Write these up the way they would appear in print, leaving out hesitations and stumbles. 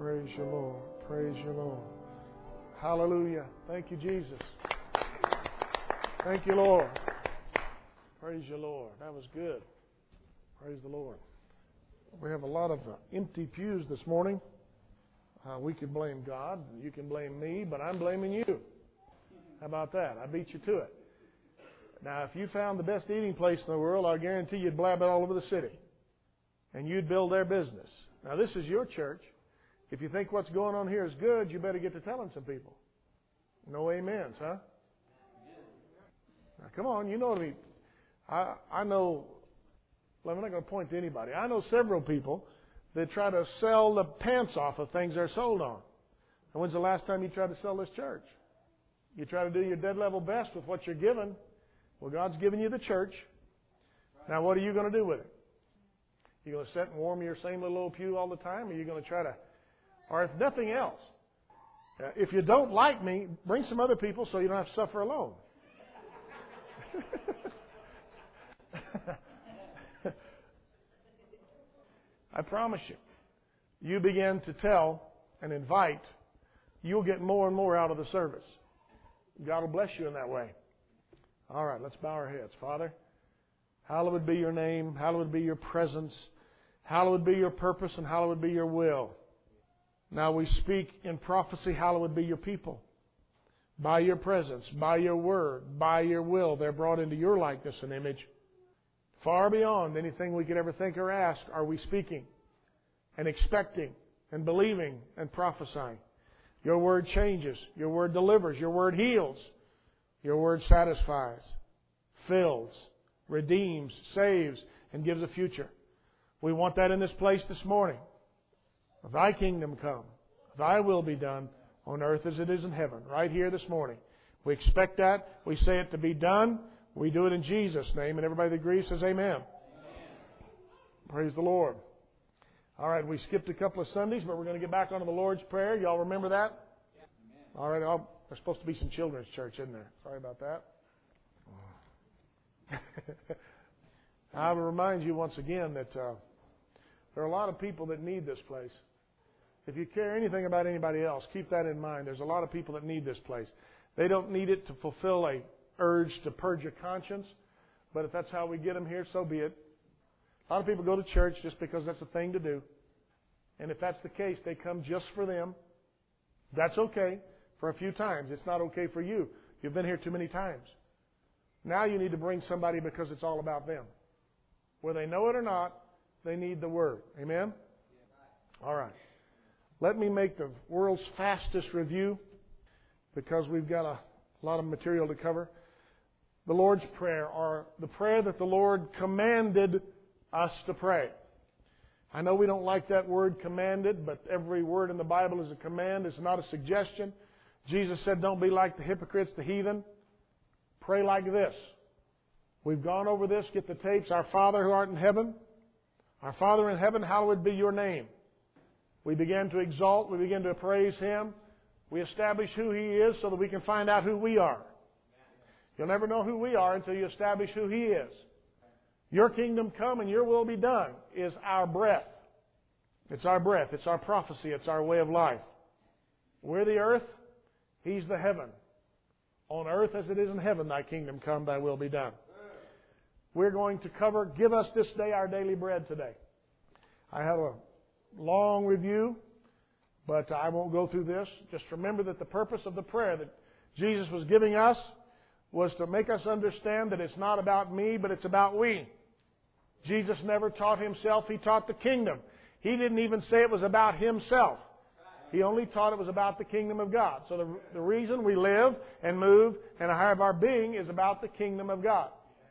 Praise you, Lord. Praise you, Lord. Hallelujah. Thank you, Jesus. Thank you, Lord. Praise you, Lord. That was good. Praise the Lord. We have a lot of empty pews this morning. We could blame God. You can blame me, but I'm blaming you. How about that? I beat you to it. Now, if you found the best eating place in the world, I guarantee you'd blab it all over the city. And you'd build their business. Now, this is your church. If you think what's going on here is good, you better get to telling some people. No amens, huh? Now, come on, you know me. I know, well, I'm not going to point to anybody. I know several people that try to sell the pants off of things they're sold on. And when's the last time you tried to sell this church? You try to do your dead level best with what you're given. Well, God's given you the church. Now, what are you going to do with it? You going to sit and warm your same little old pew all the time? Or are you going to try to, or if nothing else, if you don't like me, bring some other people so you don't have to suffer alone. I promise you, you begin to tell and invite, you'll get more and more out of the service. God will bless you in that way. All right, let's bow our heads. Father, hallowed be your name, hallowed be your presence, hallowed be your purpose, and hallowed be your will. Now we speak in prophecy, hallowed be your people. By your presence, by your word, by your will, they're brought into your likeness and image. Far beyond anything we could ever think or ask are we speaking and expecting and believing and prophesying. Your word changes. Your word delivers. Your word heals. Your word satisfies, fills, redeems, saves, and gives a future. We want that in this place this morning. Thy kingdom come. Thy will be done on earth as it is in heaven, right here this morning. We expect that. We say it to be done. We do it in Jesus' name. And everybody that agrees says amen. Amen. Praise the Lord. All right, we skipped a couple of Sundays, but we're going to get back onto the Lord's Prayer. Y'all remember that? Yeah. All right, there's supposed to be some children's church, isn't there? Sorry about that. I will remind you once again that there are a lot of people that need this place. If you care anything about anybody else, keep that in mind. There's a lot of people that need this place. They don't need it to fulfill a urge to purge your conscience, but if that's how we get them here, so be it. A lot of people go to church just because that's a thing to do. And if that's the case, they come just for them. That's okay for a few times. It's not okay for you. You've been here too many times. Now you need to bring somebody because it's all about them. Whether they know it or not, they need the Word. Amen? All right. Let me make the world's fastest review because we've got a lot of material to cover. The Lord's Prayer, or the prayer that the Lord commanded us to pray. I know we don't like that word commanded, but every word in the Bible is a command. It's not a suggestion. Jesus said, don't be like the hypocrites, the heathen. Pray like this. We've gone over this. Get the tapes. Our Father who art in heaven. Our Father in heaven, hallowed be your name. We begin to exalt. We begin to praise Him. We establish who He is so that we can find out who we are. You'll never know who we are until you establish who He is. Your kingdom come and your will be done is our breath. It's our breath. It's our prophecy. It's our way of life. We're the earth. He's the heaven. On earth as it is in heaven, thy kingdom come, thy will be done. We're going to cover, give us this day our daily bread today. I have a long review, but I won't go through this. Just remember that the purpose of the prayer that Jesus was giving us was to make us understand that it's not about me, but it's about we. Jesus never taught Himself. He taught the kingdom. He didn't even say it was about Himself. He only taught it was about the kingdom of God. So the reason we live and move and have our being is about the kingdom of God.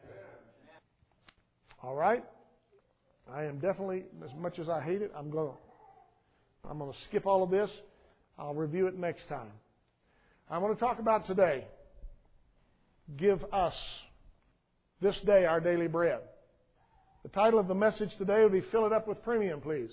All right? I am definitely, as much as I hate it, I'm going to skip all of this. I'll review it next time. I want to talk about today. Give us this day our daily bread. The title of the message today would be Fill It Up with Premium, please.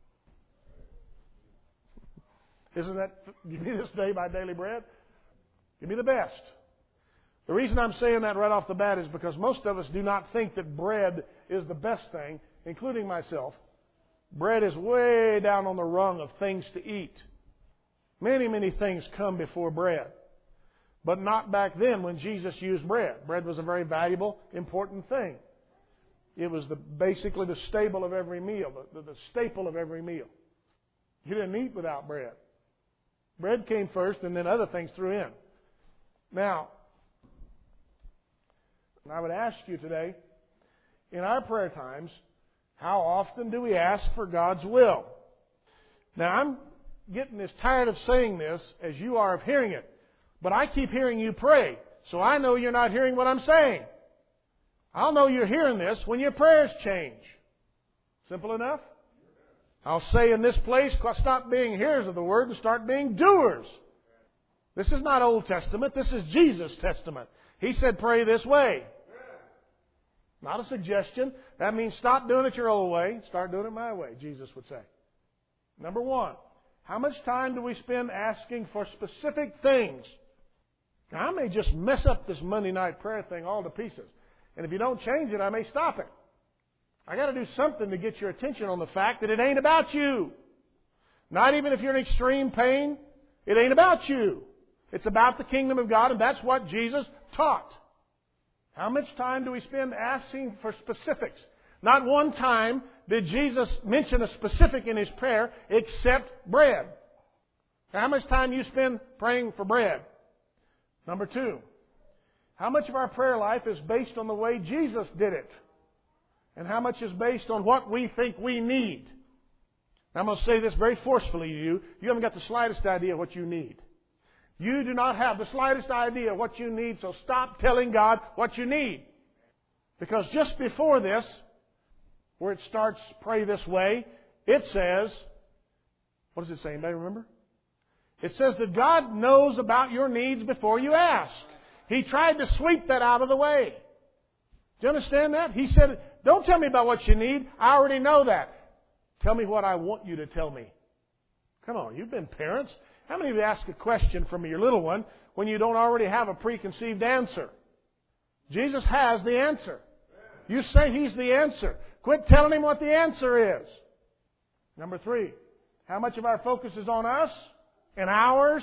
Isn't that, give me this day my daily bread? Give me the best. The reason I'm saying that right off the bat is because most of us do not think that bread is the best thing, including myself. Bread is way down on the rung of things to eat. Many, many things come before bread. But not back then when Jesus used bread. Bread was a very valuable, important thing. It was basically the staple of every meal, the staple of every meal. You didn't eat without bread. Bread came first and then other things threw in. Now, I would ask you today, in our prayer times, how often do we ask for God's will? Now, I'm getting as tired of saying this as you are of hearing it. But I keep hearing you pray, so I know you're not hearing what I'm saying. I'll know you're hearing this when your prayers change. Simple enough? I'll say in this place, stop being hearers of the Word and start being doers. This is not Old Testament. This is Jesus' Testament. He said pray this way. Not a suggestion. That means stop doing it your old way. Start doing it my way, Jesus would say. Number one, how much time do we spend asking for specific things? Now, I may just mess up this Monday night prayer thing all to pieces. And if you don't change it, I may stop it. I got to do something to get your attention on the fact that it ain't about you. Not even if you're in extreme pain, it ain't about you. It's about the kingdom of God, and that's what Jesus taught. How much time do we spend asking for specifics? Not one time did Jesus mention a specific in His prayer except bread. How much time do you spend praying for bread? Number two, how much of our prayer life is based on the way Jesus did it? And how much is based on what we think we need? Now, I'm going to say this very forcefully to you. You haven't got the slightest idea what you need. You do not have the slightest idea what you need, so stop telling God what you need. Because just before this, where it starts, pray this way, it says, what does it say? Anybody remember? It says that God knows about your needs before you ask. He tried to sweep that out of the way. Do you understand that? He said, don't tell me about what you need. I already know that. Tell me what I want you to tell me. Come on, you've been parents. How many of you ask a question from your little one when you don't already have a preconceived answer? Jesus has the answer. You say He's the answer. Quit telling Him what the answer is. Number three, how much of our focus is on us and ours?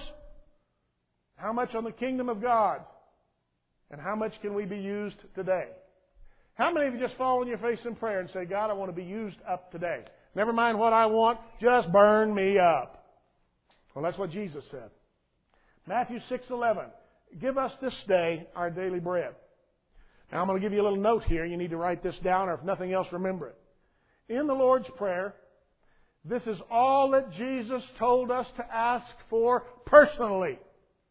How much on the kingdom of God? And how much can we be used today? How many of you just fall on your face in prayer and say, God, I want to be used up today. Never mind what I want, just burn me up. Well, that's what Jesus said. Matthew 6:11. Give us this day our daily bread. Now, I'm going to give you a little note here. You need to write this down, or if nothing else, remember it. In the Lord's Prayer, this is all that Jesus told us to ask for personally.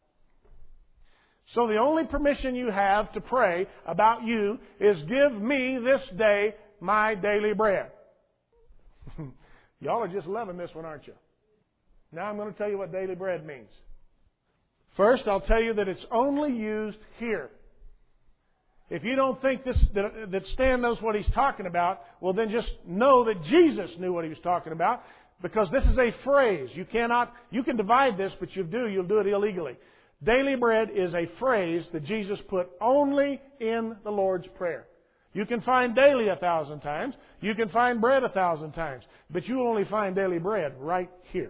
So the only permission you have to pray about you is give me this day my daily bread. Y'all are just loving this one, aren't you? Now I'm going to tell you what daily bread means. First, I'll tell you that it's only used here. If you don't think that Stan knows what he's talking about, well then just know that Jesus knew what He was talking about, because this is a phrase. You can divide this, but you'll do it illegally. Daily bread is a phrase that Jesus put only in the Lord's Prayer. You can find daily 1,000 times. You can find bread 1,000 times. But you only find daily bread right here.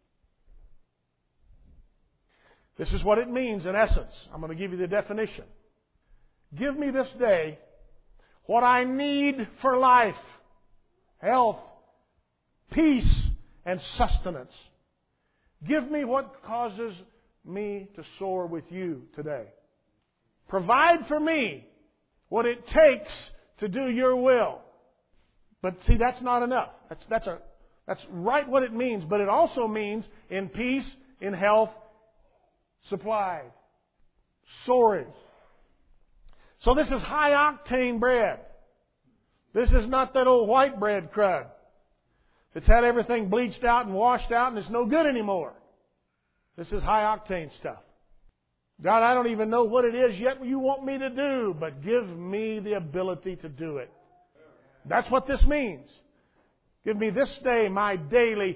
This is what it means in essence. I'm going to give you the definition. Give me this day what I need for life, health, peace, and sustenance. Give me what causes me to soar with you today. Provide for me what it takes to do your will. But see, that's not enough. That's right what it means. But it also means in peace, in health, supplied, soaring. So this is high octane bread. This is not that old white bread crud that's had everything bleached out and washed out and it's no good anymore. This is high octane stuff. God, I don't even know what it is yet you want me to do, but give me the ability to do it. That's what this means. Give me this day my daily,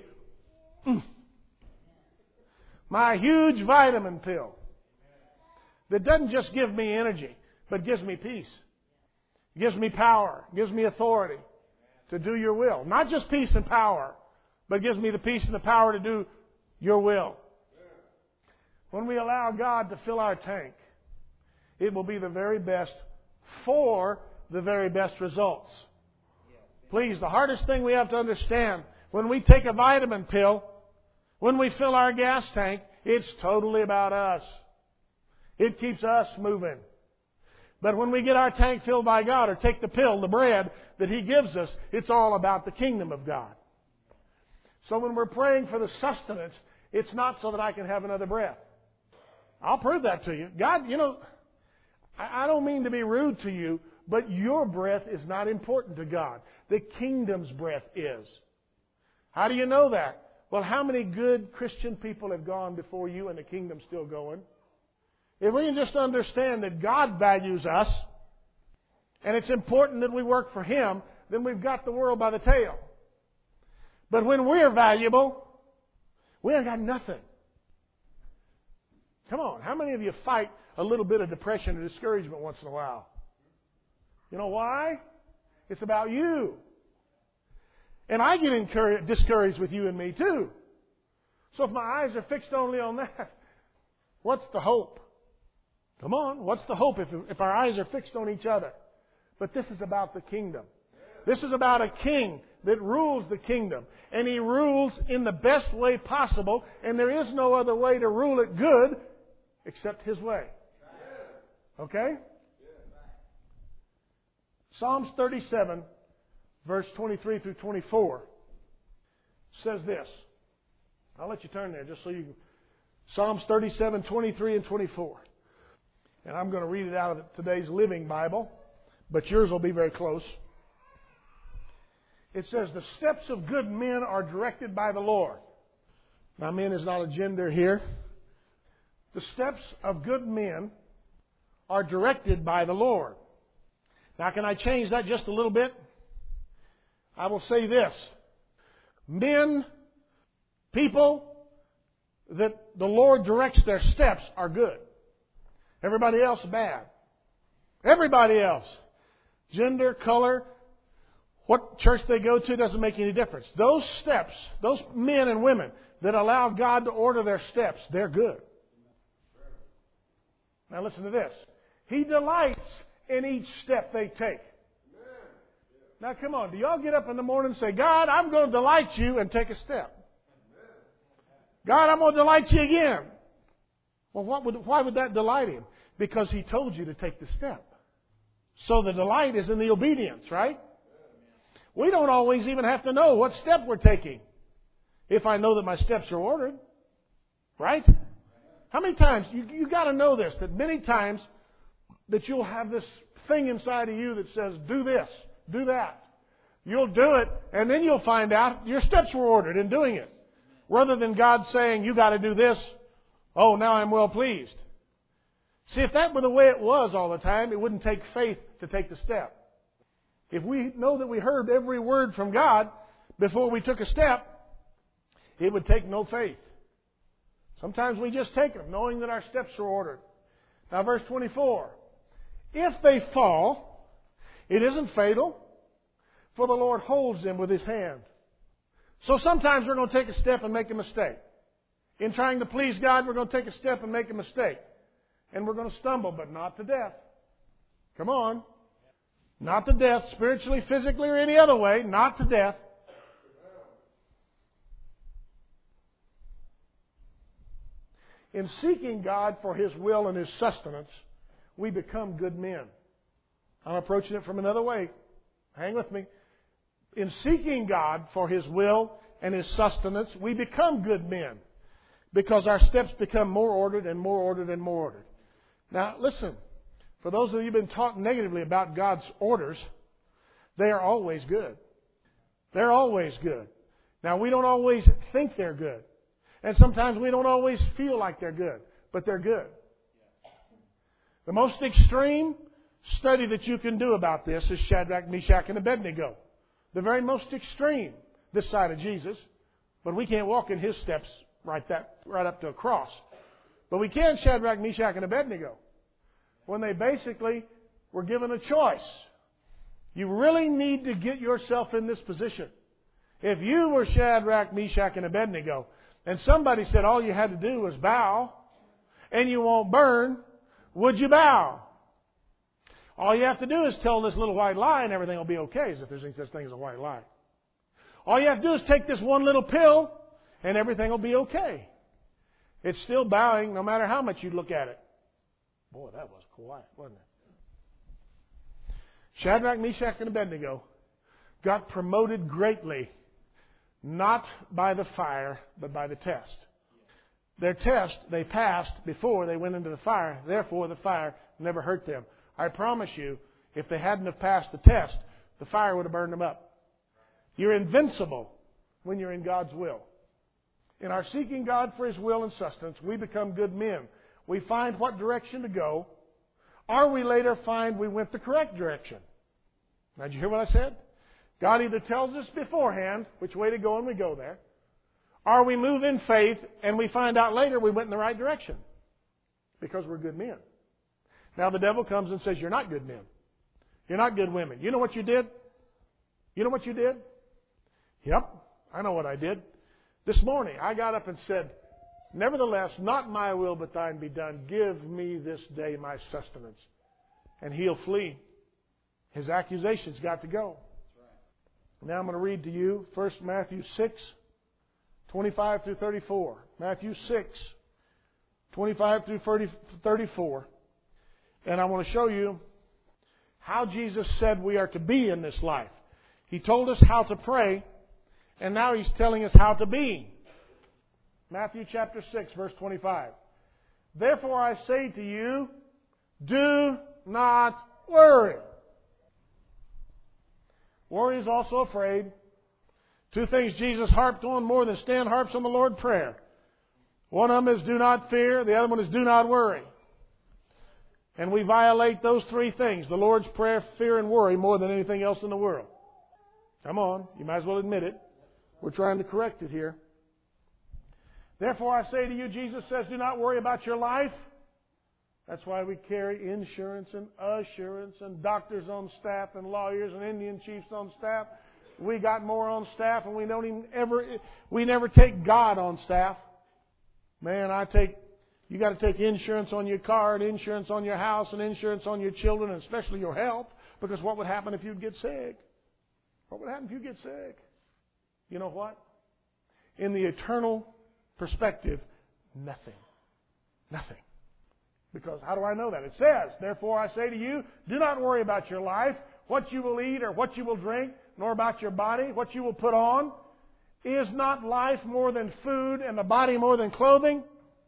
my huge vitamin pill that doesn't just give me energy, but gives me peace. Gives me power. Gives me authority. to do your will. Not just peace and power, but gives me the peace and the power to do your will. When we allow God to fill our tank, it will be the very best for the very best results. Please, the hardest thing we have to understand, when we take a vitamin pill, when we fill our gas tank, it's totally about us. It keeps us moving. But when we get our tank filled by God, or take the pill, the bread that He gives us, it's all about the kingdom of God. So when we're praying for the sustenance, it's not so that I can have another breath. I'll prove that to you. God, I don't mean to be rude to you, but your breath is not important to God. The kingdom's breath is. How do you know that? Well, how many good Christian people have gone before you and the kingdom's still going? If we can just understand that God values us and it's important that we work for Him, then we've got the world by the tail. But when we're valuable, we ain't got nothing. Come on, how many of you fight a little bit of depression or discouragement once in a while? You know why? It's about you. And I get discouraged with you and me too. So if my eyes are fixed only on that, what's the hope? Come on, what's the hope if our eyes are fixed on each other? But this is about the kingdom. This is about a king that rules the kingdom. And He rules in the best way possible. And there is no other way to rule it good except His way. Okay? Psalms 37, verse 23 through 24, says this. I'll let you turn there just so you can. Psalms 37, 23 and 24. And I'm going to read it out of today's Living Bible, but yours will be very close. It says, the steps of good men are directed by the Lord. Now, men is not a gender here. The steps of good men are directed by the Lord. Now, can I change that just a little bit? I will say this. Men, people that the Lord directs their steps are good. Everybody else bad. Everybody else. Gender, color, what church they go to doesn't make any difference. Those steps, those men and women that allow God to order their steps, they're good. Now listen to this. He delights in each step they take. Now come on, do y'all get up in the morning and say, God, I'm going to delight you, and take a step? God, I'm going to delight you again. Well, why would that delight Him? Because He told you to take the step. So the delight is in the obedience, right? We don't always even have to know what step we're taking if I know that my steps are ordered. Right? How many times, you got to know this, that many times that you'll have this thing inside of you that says, do this, do that. You'll do it, and then you'll find out your steps were ordered in doing it. Rather than God saying, you got to do this, oh, now I'm well pleased. See, if that were the way it was all the time, it wouldn't take faith to take the step. If we know that we heard every word from God before we took a step, it would take no faith. Sometimes we just take them, knowing that our steps are ordered. Now, verse 24. If they fall, it isn't fatal, for the Lord holds them with His hand. So sometimes we're going to take a step and make a mistake. In trying to please God, we're going to take a step and make a mistake. And we're going to stumble, but not to death. Come on. Not to death, spiritually, physically, or any other way. Not to death. In seeking God for His will and His sustenance, we become good men. I'm approaching it from another way. Hang with me. In seeking God for His will and His sustenance, we become good men. Because our steps become more ordered and more ordered and more ordered. Now, listen. For those of you who've been taught negatively about God's orders, they are always good. They're always good. Now, we don't always think they're good. And sometimes we don't always feel like they're good. But they're good. The most extreme study that you can do about this is Shadrach, Meshach, and Abednego. The very most extreme this side of Jesus. But we can't walk in His steps right up to a cross. But we can Shadrach, Meshach, and Abednego. When they basically were given a choice. You really need to get yourself in this position. If you were Shadrach, Meshach, and Abednego, and somebody said all you had to do was bow, and you won't burn, would you bow? All you have to do is tell this little white lie and everything will be okay, as if there's any such thing as a white lie. All you have to do is take this one little pill and everything will be okay. It's still bowing no matter how much you look at it. Boy, that was quiet, wasn't it? Shadrach, Meshach, and Abednego got promoted greatly, not by the fire, but by the test. Their test they passed before they went into the fire. Therefore, the fire never hurt them. I promise you, if they hadn't have passed the test, the fire would have burned them up. You're invincible when you're in God's will. In our seeking God for His will and sustenance, we become good men. We find what direction to go, or we later find we went the correct direction. Now, did you hear what I said? God either tells us beforehand which way to go and we go there, or we move in faith and we find out later we went in the right direction because we're good men. Now the devil comes and says, you're not good men. You're not good women. You know what you did? You know what you did? Yep, I know what I did. This morning I got up and said, nevertheless, not my will but thine be done. Give me this day my sustenance. And he'll flee. His accusations got to go. Now I'm going to read to you 1 Matthew 6, 25 through 34. Matthew 6, 25 through 34. And I want to show you how Jesus said we are to be in this life. He told us how to pray, and now He's telling us how to be. Matthew chapter 6, verse 25. Therefore I say to you, do not worry. Worry is also afraid. Two things Jesus harped on more than Stan harps on the Lord's Prayer. One of them is do not fear. The other one is do not worry. And we violate those three things, the Lord's Prayer, fear, and worry, more than anything else in the world. Come on, you might as well admit it. We're trying to correct it here. Therefore I say to you, Jesus says, do not worry about your life. That's why we carry insurance and assurance and doctors on staff and lawyers and Indian chiefs on staff. We got more on staff and we never take God on staff. Man, you got to take insurance on your car and insurance on your house and insurance on your children and especially your health, because what would happen if you'd get sick? What would happen if you get sick? You know what? In the eternal perspective, nothing. Nothing. Because how do I know that? It says, therefore I say to you, do not worry about your life, what you will eat or what you will drink, nor about your body, what you will put on. Is not life more than food and the body more than clothing?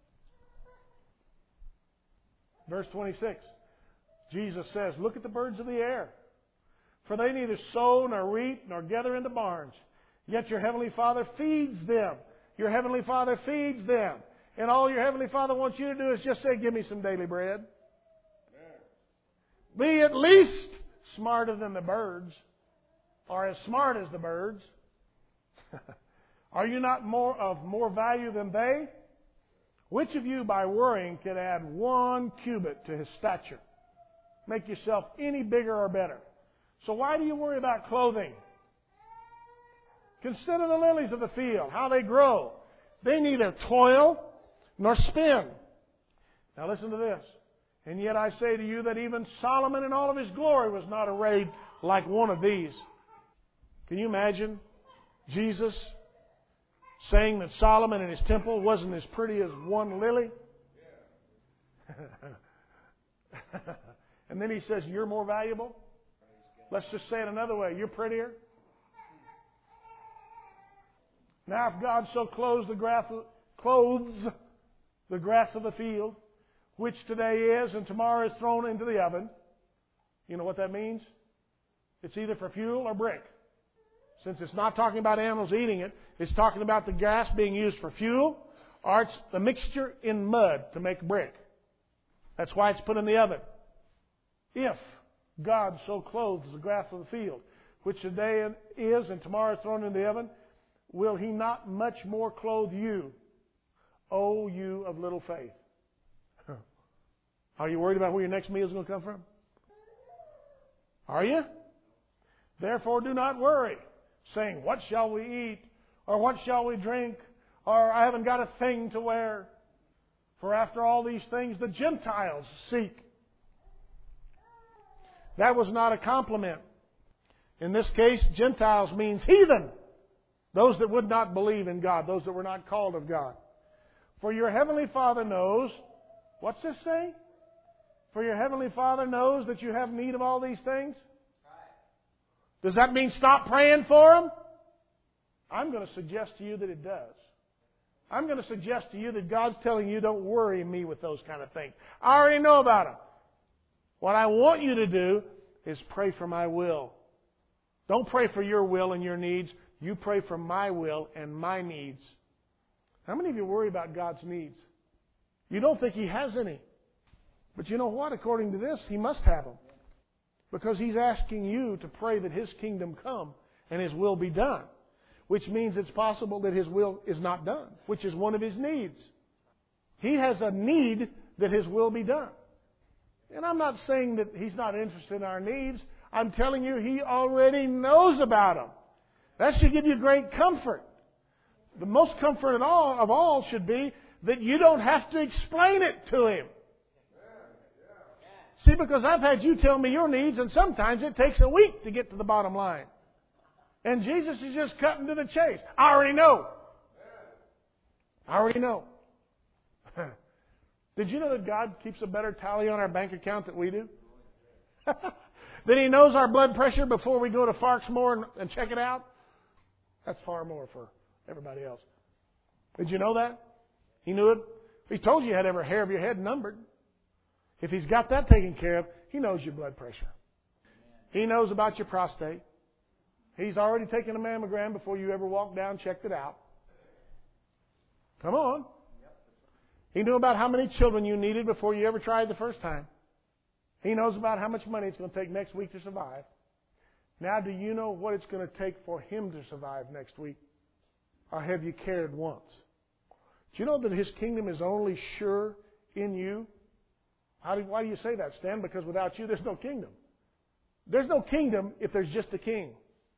Verse 26. Jesus says, look at the birds of the air. For they neither sow nor reap nor gather into barns. Yet your heavenly Father feeds them. Your heavenly Father feeds them. And all your heavenly Father wants you to do is just say, give me some daily bread. Be at least smarter than the birds, or as smart as the birds. Are you not of more value than they? Which of you by worrying can add 1 cubit to his stature? Make yourself any bigger or better. So why do you worry about clothing? Consider the lilies of the field, how they grow. They neither toil nor spin. Now listen to this. And yet I say to you that even Solomon in all of his glory was not arrayed like one of these. Can you imagine Jesus saying that Solomon in his temple wasn't as pretty as one lily? And then he says, you're more valuable? Let's just say it another way. You're prettier? Now if God so clothes the grass of the field, which today is and tomorrow is thrown into the oven. You know what that means? It's either for fuel or brick. Since it's not talking about animals eating it, it's talking about the grass being used for fuel, or it's the mixture in mud to make brick. That's why it's put in the oven. If God so clothes the grass of the field, which today is and tomorrow is thrown into the oven, will He not much more clothe you, O you of little faith? Are you worried about where your next meal is going to come from? Are you? Therefore do not worry, saying, what shall we eat? Or what shall we drink? Or I haven't got a thing to wear. For after all these things the Gentiles seek. That was not a compliment. In this case, Gentiles means heathen. Those that would not believe in God. Those that were not called of God. For your heavenly Father knows, what's this say? For your heavenly Father knows that you have need of all these things? Does that mean stop praying for them? I'm going to suggest to you that it does. I'm going to suggest to you that God's telling you, don't worry me with those kind of things. I already know about them. What I want you to do is pray for my will. Don't pray for your will and your needs. You pray for my will and my needs. How many of you worry about God's needs? You don't think He has any. But you know what? According to this, He must have them. Because He's asking you to pray that His kingdom come and His will be done. Which means it's possible that His will is not done, which is one of His needs. He has a need that His will be done. And I'm not saying that He's not interested in our needs. I'm telling you, He already knows about them. That should give you great comfort. The most comfort of all should be that you don't have to explain it to Him. See, because I've had you tell me your needs, and sometimes it takes a week to get to the bottom line. And Jesus is just cutting to the chase. I already know. I already know. Did you know that God keeps a better tally on our bank account than we do? That He knows our blood pressure before we go to Farksmore and check it out? That's far more for everybody else. Did you know that? He knew it. He told you had every hair of your head numbered. If He's got that taken care of, He knows your blood pressure. He knows about your prostate. He's already taken a mammogram before you ever walked down and checked it out. Come on. He knew about how many children you needed before you ever tried the first time. He knows about how much money it's going to take next week to survive. Now, do you know what it's going to take for Him to survive next week? Or have you cared once? Do you know that His kingdom is only sure in you? Why do you say that, Stan? Because without you, there's no kingdom. There's no kingdom if there's just a king.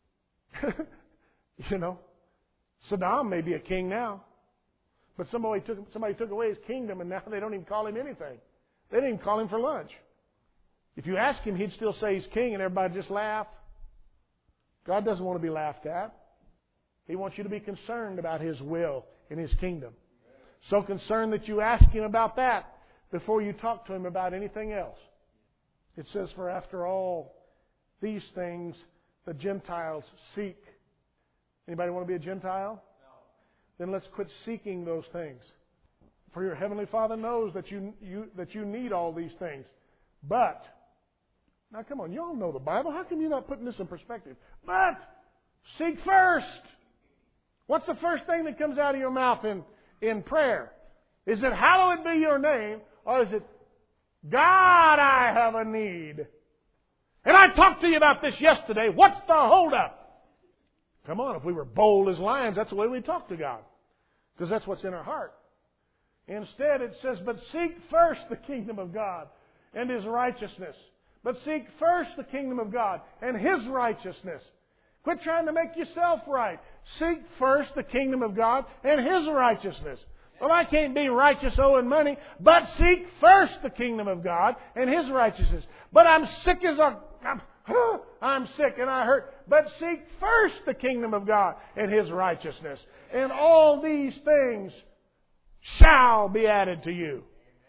You know, Saddam may be a king now, but somebody took away his kingdom, and now they don't even call him anything. They didn't even call him for lunch. If you ask him, he'd still say he's king, and everybody just laugh. God doesn't want to be laughed at. He wants you to be concerned about His will and His kingdom. So concerned that you ask Him about that before you talk to Him about anything else. It says, for after all these things the Gentiles seek. Anybody want to be a Gentile? No. Then let's quit seeking those things. For your heavenly Father knows that you need all these things. But, now come on, you all know the Bible. How come you're not putting this in perspective? But, seek first. What's the first thing that comes out of your mouth in prayer? Is it, hallowed be your name? Or is it, God, I have a need? And I talked to you about this yesterday. What's the holdup? Come on, if we were bold as lions, that's the way we talk to God. Because that's what's in our heart. Instead, it says, but seek first the kingdom of God and His righteousness. But seek first the kingdom of God and His righteousness. Quit trying to make yourself right. Seek first the kingdom of God and His righteousness. Well, I can't be righteous owing money, but seek first the kingdom of God and His righteousness. But I'm sick I'm sick and I hurt. But seek first the kingdom of God and His righteousness. And all these things shall be added to you.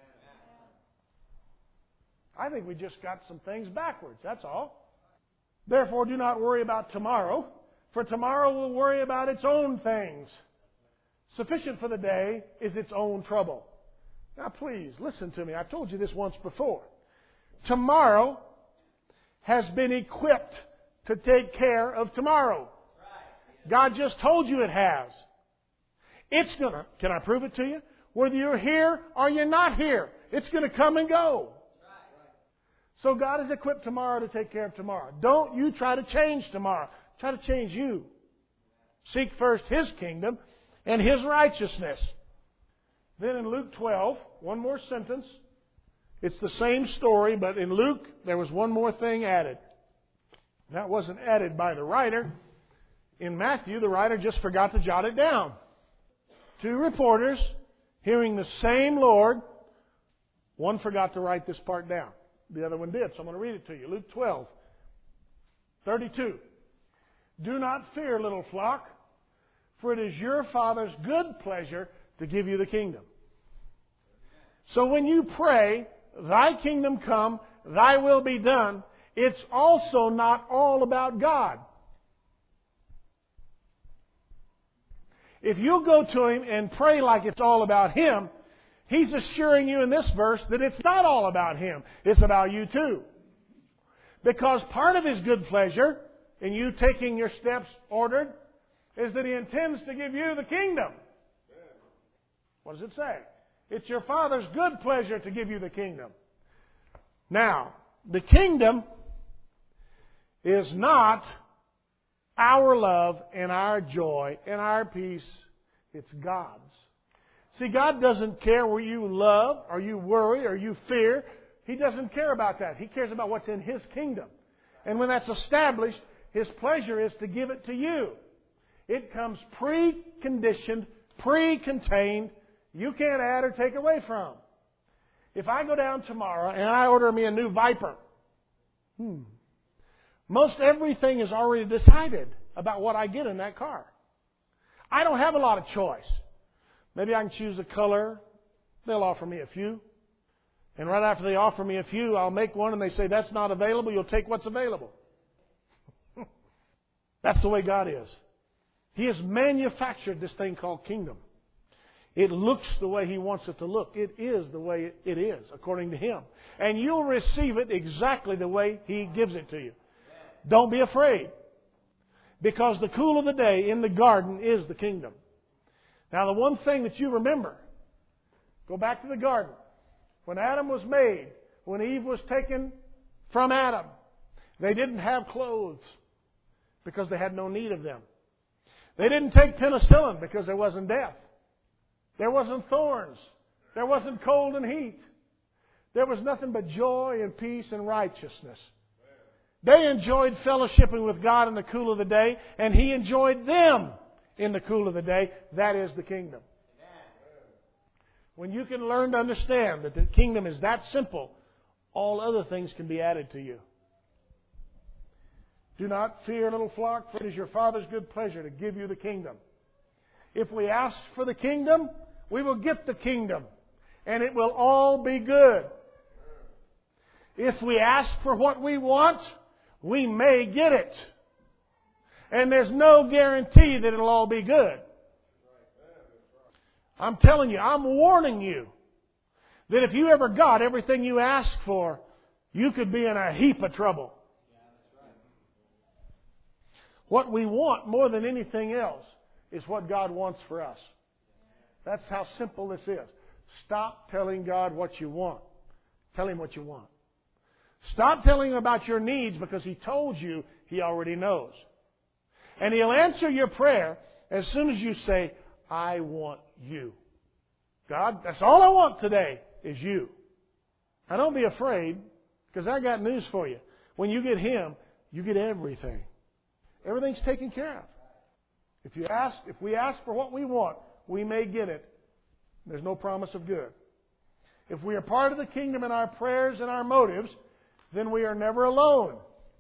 I think we just got some things backwards, that's all. Therefore, do not worry about tomorrow, for tomorrow will worry about its own things. Sufficient for the day is its own trouble. Now please, listen to me. I've told you this once before. Tomorrow has been equipped to take care of tomorrow. God just told you it has. It's going to, can I prove it to you? Whether you're here or you're not here, it's going to come and go. So God has equipped tomorrow to take care of tomorrow. Don't you try to change tomorrow. Try to change you. Seek first His kingdom and His righteousness. Then in Luke 12, one more sentence. It's the same story, but in Luke, there was one more thing added. That wasn't added by the writer. In Matthew, the writer just forgot to jot it down. 2 reporters hearing the same Lord. One forgot to write this part down. The other one did, so I'm going to read it to you. Luke 12:32. Do not fear, little flock, for it is your Father's good pleasure to give you the kingdom. So when you pray, thy kingdom come, thy will be done, it's also not all about God. If you go to Him and pray like it's all about Him, He's assuring you in this verse that it's not all about Him. It's about you too. Because part of His good pleasure in you taking your steps ordered is that He intends to give you the kingdom. What does it say? It's your Father's good pleasure to give you the kingdom. Now, the kingdom is not our love and our joy and our peace. It's God's. See, God doesn't care where you love or you worry or you fear. He doesn't care about that. He cares about what's in His kingdom. And when that's established, His pleasure is to give it to you. It comes preconditioned, pre-contained. You can't add or take away from. If I go down tomorrow and I order me a new Viper, most everything is already decided about what I get in that car. I don't have a lot of choice. Maybe I can choose a color. They'll offer me a few. And right after they offer me a few, I'll make one and they say, that's not available. You'll take what's available. That's the way God is. He has manufactured this thing called kingdom. It looks the way He wants it to look. It is the way it is, according to Him. And you'll receive it exactly the way He gives it to you. Don't be afraid. Because the cool of the day in the garden is the kingdom. Now, the one thing that you remember, go back to the garden. When Adam was made, when Eve was taken from Adam, they didn't have clothes because they had no need of them. They didn't take penicillin because there wasn't death. There wasn't thorns. There wasn't cold and heat. There was nothing but joy and peace and righteousness. They enjoyed fellowshipping with God in the cool of the day, and He enjoyed them in the cool of the day. That is the kingdom. When you can learn to understand that the kingdom is that simple, all other things can be added to you. Do not fear, little flock, for it is your Father's good pleasure to give you the kingdom. If we ask for the kingdom, we will get the kingdom. And it will all be good. If we ask for what we want, we may get it. And there's no guarantee that it'll all be good. I'm telling you, I'm warning you that if you ever got everything you asked for, you could be in a heap of trouble. What we want more than anything else is what God wants for us. That's how simple this is. Stop telling God what you want. Tell Him what you want. Stop telling Him about your needs because He told you He already knows. And He'll answer your prayer as soon as you say, I want you. God, that's all I want today is you. Now don't be afraid because I got news for you. When you get Him, you get everything. Everything's taken care of. If we ask for what we want, we may get it. There's no promise of good. If we are part of the kingdom in our prayers and our motives, then we are never alone.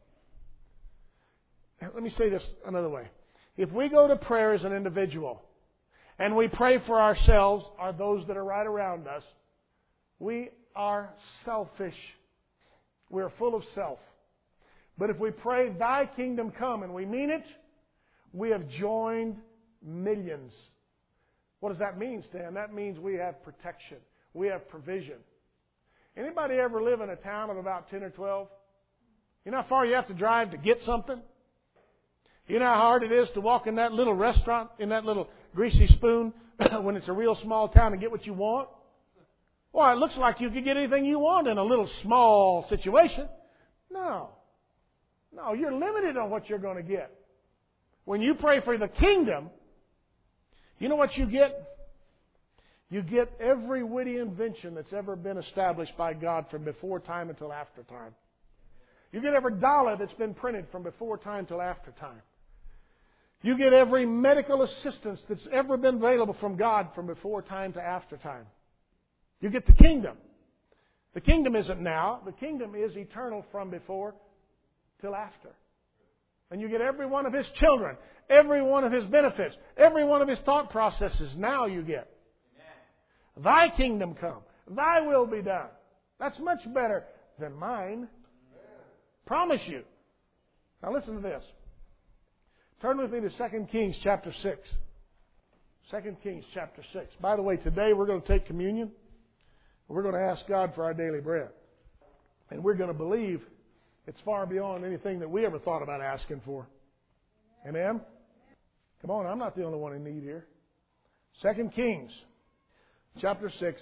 Let me say this another way. If we go to prayer as an individual and we pray for ourselves or those that are right around us, we are selfish. We're full of self. But if we pray, Thy kingdom come, and we mean it, we have joined millions. What does that mean, Stan? That means we have protection. We have provision. Anybody ever live in a town of about 10 or 12? You know how far you have to drive to get something? You know how hard it is to walk in that little restaurant, in that little greasy spoon, when it's a real small town and get what you want? Well, it looks like you could get anything you want in a little small situation. No, you're limited on what you're going to get. When you pray for the kingdom, you know what you get? You get every witty invention that's ever been established by God from before time until after time. You get every dollar that's been printed from before time till after time. You get every medical assistance that's ever been available from God from before time to after time. You get the kingdom. The kingdom isn't now. The kingdom is eternal from before till after. And you get every one of His children, every one of His benefits, every one of His thought processes. Now you get. Amen. Thy kingdom come. Thy will be done. That's much better than mine. Promise you. Now listen to this. Turn with me to 2 Kings chapter 6. 2 Kings chapter 6. By the way, today we're going to take communion. We're going to ask God for our daily bread. And we're going to believe it's far beyond anything that we ever thought about asking for. Amen? Come on, I'm not the only one in need here. 2 Kings chapter 6,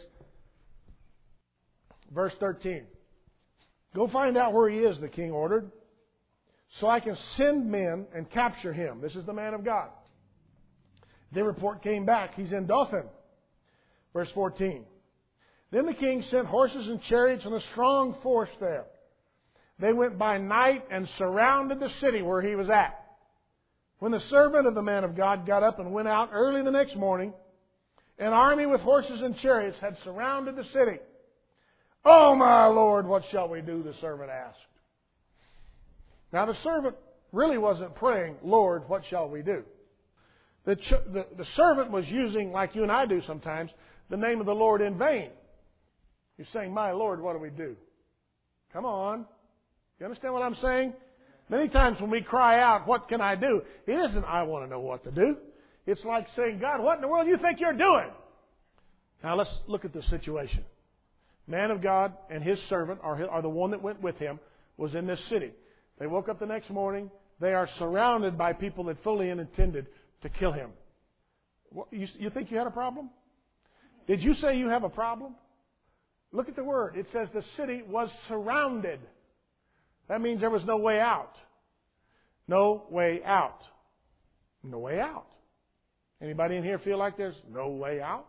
verse 13. Go find out where he is, the king ordered, so I can send men and capture him. This is the man of God. The report came back. He's in Dothan. Verse 14. Then the king sent horses and chariots and a strong force there. They went by night and surrounded the city where he was at. When the servant of the man of God got up and went out early the next morning, an army with horses and chariots had surrounded the city. "Oh, my Lord, what shall we do?" the servant asked. Now, the servant really wasn't praying, "Lord, what shall we do?" The servant was using, like you and I do sometimes, the name of the Lord in vain. He's saying, "My Lord, what do we do?" Come on. You understand what I'm saying? Many times when we cry out, "What can I do?" it isn't, "I want to know what to do." It's like saying, "God, what in the world do you think you're doing?" Now, let's look at the situation. Man of God and his servant, or the one that went with him, was in this city. They woke up the next morning. They are surrounded by people that fully intended to kill him. You think you had a problem? Did you say you have a problem? Look at the word. It says the city was surrounded. That means there was no way out. No way out. No way out. Anybody in here feel like there's no way out?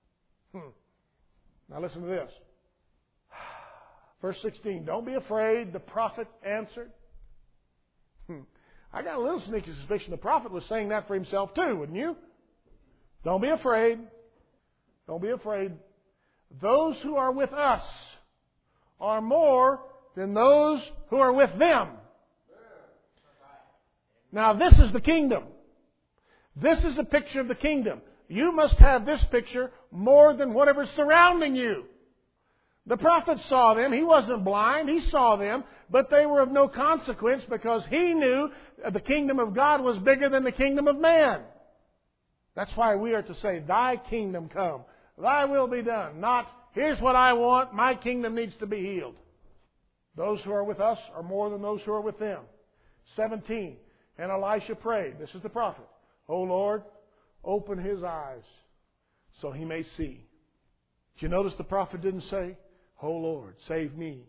Now listen to this. Verse 16. Don't be afraid, the prophet answered. I got a little sneaky suspicion the prophet was saying that for himself too, wouldn't you? Don't be afraid. Don't be afraid. Those who are with us are more than those who are with them. Now this is the kingdom. This is a picture of the kingdom. You must have this picture more than whatever's surrounding you. The prophet saw them. He wasn't blind. He saw them. But they were of no consequence because he knew the kingdom of God was bigger than the kingdom of man. That's why we are to say, "Thy kingdom come. Thy will be done." Not, "Here's what I want. My kingdom needs to be healed." Those who are with us are more than those who are with them. 17. And Elisha prayed. This is the prophet. "O Lord, open his eyes so he may see." Did you notice the prophet didn't say, "Oh Lord, save me"?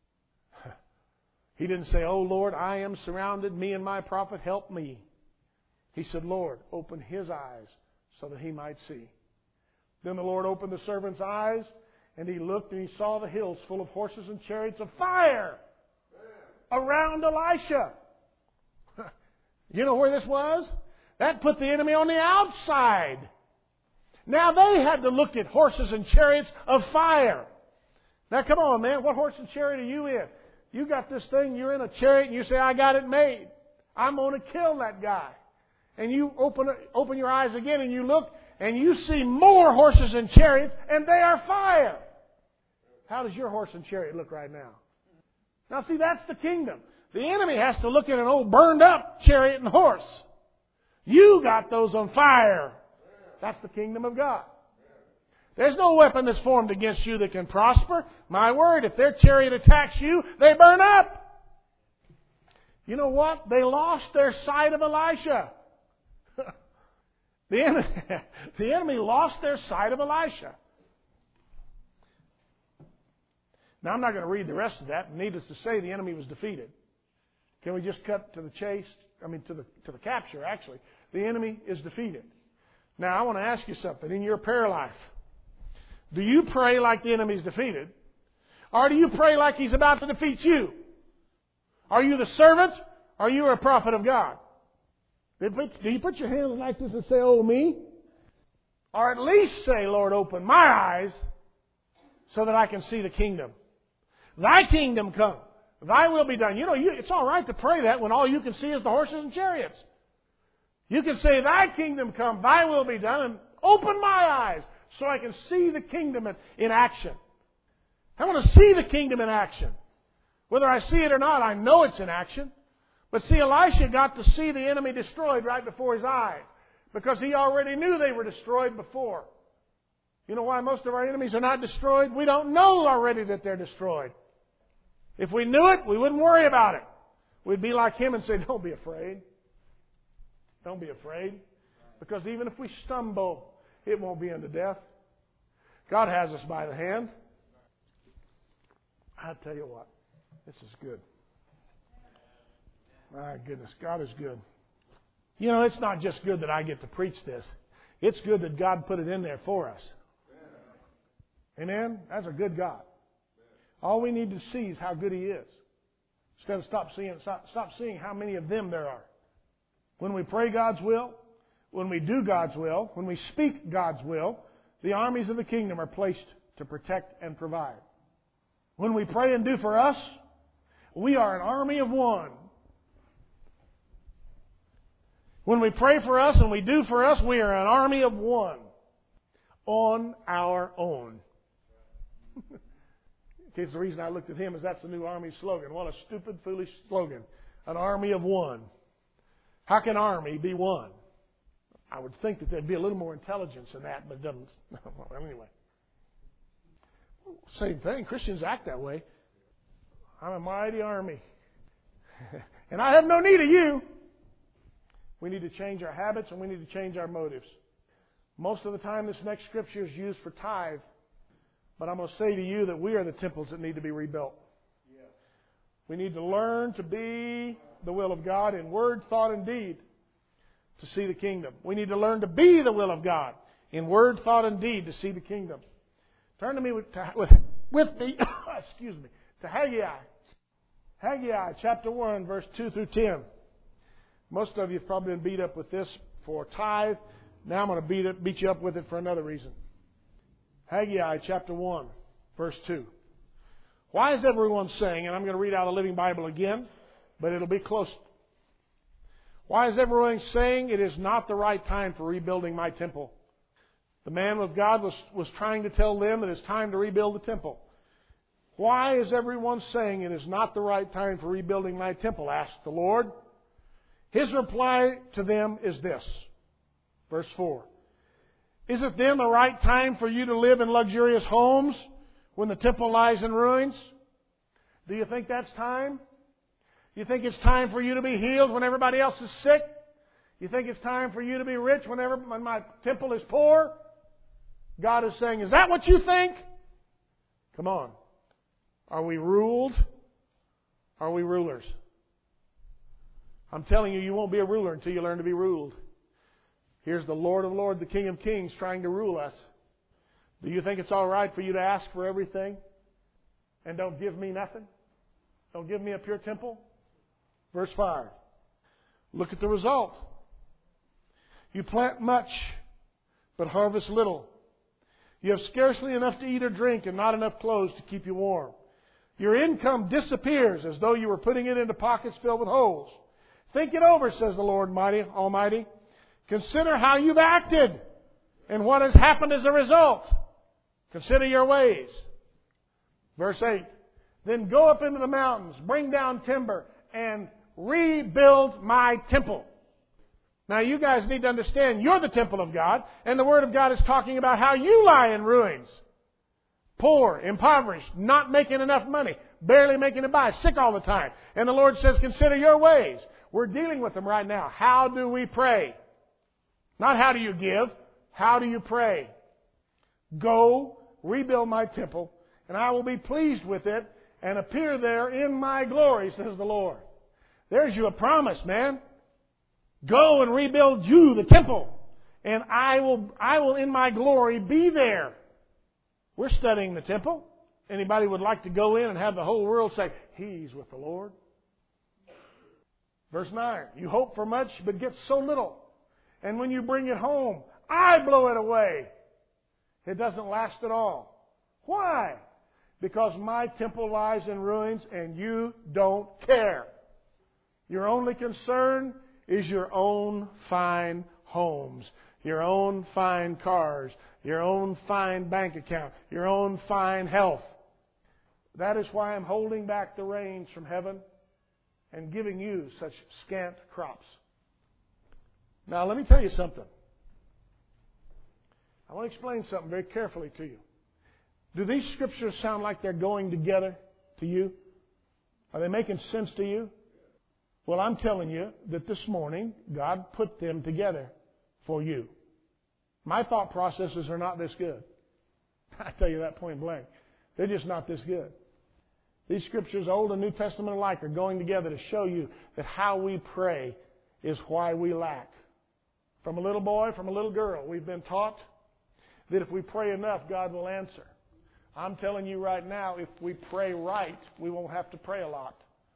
He didn't say, "Oh Lord, I am surrounded. Me and my prophet, help me." He said, "Lord, open his eyes so that he might see." Then the Lord opened the servant's eyes, and he looked and he saw the hills full of horses and chariots of fire around Elisha. You know where this was? That put the enemy on the outside. Now they had to look at horses and chariots of fire. Now come on, man. What horse and chariot are you in? You got this thing, you're in a chariot, and you say, "I got it made. I'm going to kill that guy." And you open your eyes again and you look and you see more horses and chariots, and they are fire. How does your horse and chariot look right now? Now see, that's the kingdom. The enemy has to look at an old burned up chariot and horse. You got those on fire. That's the kingdom of God. There's no weapon that's formed against you that can prosper. My word, if their chariot attacks you, they burn up. You know what? They lost their sight of Elisha. The enemy lost their sight of Elisha. Now, I'm not going to read the rest of that. Needless to say, the enemy was defeated. Can we just cut to the chase? To the capture, actually. The enemy is defeated. Now, I want to ask you something. In your prayer life, do you pray like the enemy's defeated? Or do you pray like he's about to defeat you? Are you the servant? Or are you a prophet of God? Do you put your hands like this and say, oh, me? Or at least say, Lord, open my eyes so that I can see the kingdom. Thy kingdom come. Thy will be done. It's all right to pray that when all you can see is the horses and chariots. You can say, Thy kingdom come, Thy will be done, and open my eyes so I can see the kingdom in action. I want to see the kingdom in action. Whether I see it or not, I know it's in action. But see, Elisha got to see the enemy destroyed right before his eyes because he already knew they were destroyed before. You know why most of our enemies are not destroyed? We don't know already that they're destroyed. If we knew it, we wouldn't worry about it. We'd be like him and say, don't be afraid. Don't be afraid. Because even if we stumble, it won't be unto death. God has us by the hand. I tell you what, this is good. My goodness, God is good. It's not just good that I get to preach this. It's good that God put it in there for us. Amen? That's a good God. All we need to see is how good He is. Instead of stop seeing how many of them there are. When we pray God's will, when we do God's will, when we speak God's will, the armies of the kingdom are placed to protect and provide. When we pray and do for us, we are an army of one. When we pray for us and we do for us, we are an army of one on our own. In case the reason I looked at him is that's the new Army slogan. What a stupid, foolish slogan. An army of one. How can army be one? I would think that there'd be a little more intelligence in that, but it doesn't. Anyway. Same thing. Christians act that way. I'm a mighty army. And I have no need of you. We need to change our habits and we need to change our motives. Most of the time this next scripture is used for tithe. But I'm going to say to you that we are the temples that need to be rebuilt. We need to learn to be the will of God in word, thought, and deed to see the kingdom. We need to learn to be the will of God in word, thought, and deed to see the kingdom. Turn to me with me to Haggai. Haggai chapter 1, verse 2 through 10. Most of you have probably been beat up with this for tithe. Now I'm going to beat you up with it for another reason. Haggai chapter 1, verse 2. Why is everyone saying, and I'm going to read out the Living Bible again, but it'll be close. Why is everyone saying it is not the right time for rebuilding my temple? The man of God was trying to tell them that it's time to rebuild the temple. Why is everyone saying it is not the right time for rebuilding my temple? Asked the Lord. His reply to them is this. Verse 4. Is it then the right time for you to live in luxurious homes when the temple lies in ruins? Do you think that's time? You think it's time for you to be healed when everybody else is sick? You think it's time for you to be rich when my temple is poor? God is saying, is that what you think? Come on. Are we ruled? Are we rulers? I'm telling you, you won't be a ruler until you learn to be ruled. Here's the Lord of Lords, the King of Kings, trying to rule us. Do you think it's all right for you to ask for everything and don't give me nothing? Don't give me a pure temple? Verse 5. Look at the result. You plant much, but harvest little. You have scarcely enough to eat or drink and not enough clothes to keep you warm. Your income disappears as though you were putting it into pockets filled with holes. Think it over, says the Lord Almighty. Consider how you've acted and what has happened as a result. Consider your ways. Verse 8. Then go up into the mountains, bring down timber, and rebuild my temple. Now you guys need to understand you're the temple of God, and the Word of God is talking about how you lie in ruins. Poor, impoverished, not making enough money, barely making it by, sick all the time. And the Lord says, consider your ways. We're dealing with them right now. How do we pray? Not how do you give, how do you pray? Go, rebuild my temple, and I will be pleased with it and appear there in my glory, says the Lord. There's you a promise, man. Go and rebuild you, the temple, and I will in my glory be there. We're studying the temple. Anybody would like to go in and have the whole world say, He's with the Lord? Verse 9, you hope for much but get so little. And when you bring it home, I blow it away. It doesn't last at all. Why? Because my temple lies in ruins and you don't care. Your only concern is your own fine homes, your own fine cars, your own fine bank account, your own fine health. That is why I'm holding back the rains from heaven and giving you such scant crops. Now, let me tell you something. I want to explain something very carefully to you. Do these scriptures sound like they're going together to you? Are they making sense to you? Well, I'm telling you that this morning, God put them together for you. My thought processes are not this good. I tell you that point blank. They're just not this good. These scriptures, Old and New Testament alike, are going together to show you that how we pray is why we lack. From a little boy, from a little girl, we've been taught that if we pray enough, God will answer. I'm telling you right now, if we pray right, we won't have to pray a lot.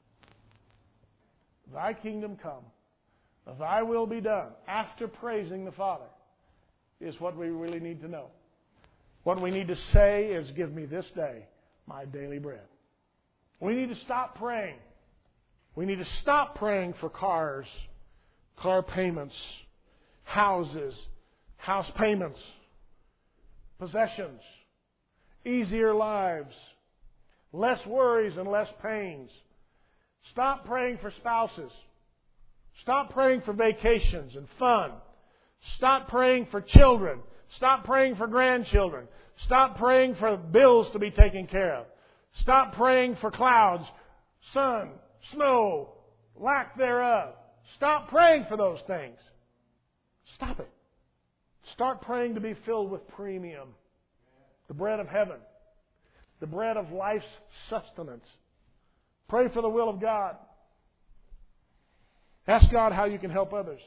Thy kingdom come, thy will be done, after praising the Father, is what we really need to know. What we need to say is, give me this day my daily bread. We need to stop praying. We need to stop praying for cars, car payments, houses, house payments, possessions, easier lives, less worries and less pains. Stop praying for spouses. Stop praying for vacations and fun. Stop praying for children. Stop praying for grandchildren. Stop praying for bills to be taken care of. Stop praying for clouds, sun, snow, lack thereof. Stop praying for those things. Stop it. Start praying to be filled with premium, the bread of heaven, the bread of life's sustenance. Pray for the will of God. Ask God how you can help others.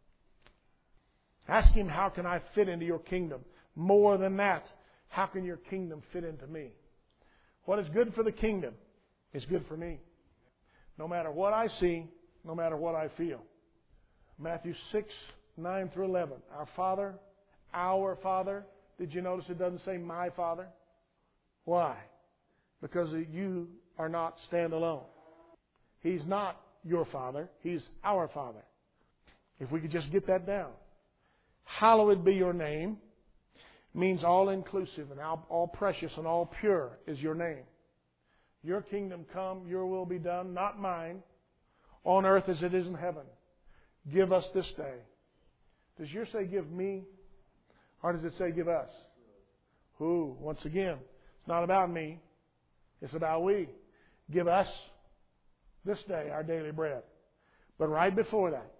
Ask Him, how can I fit into your kingdom? More than that, how can your kingdom fit into me? What is good for the kingdom is good for me. No matter what I see, no matter what I feel. Matthew 6, 9 through 11. Our Father. Did you notice it doesn't say my Father? Why? Because you are not standalone. He's not your Father. He's our Father. If we could just get that down. Hallowed be your name means all inclusive and all precious and all pure is your name. Your kingdom come, your will be done, not mine, on earth as it is in heaven. Give us this day. Does yours say give me? Or does it say give us? Who? Once again, it's not about me. It's about we. Give us this day our daily bread. But right before that,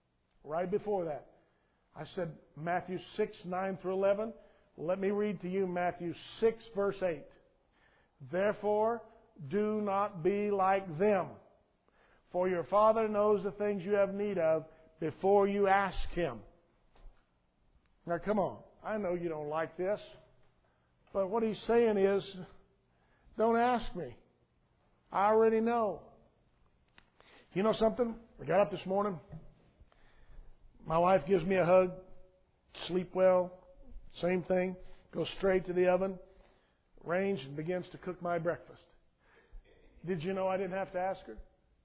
I said Matthew 6, 9 through 11. Let me read to you Matthew 6, verse 8. Therefore, do not be like them, for your Father knows the things you have need of before you ask Him. Now, come on. I know you don't like this, but what He's saying is, don't ask me. I already know. You know something? I got up this morning. My wife gives me a hug. Sleep well. Same thing. Go straight to the oven. Range and begins to cook my breakfast. Did you know I didn't have to ask her?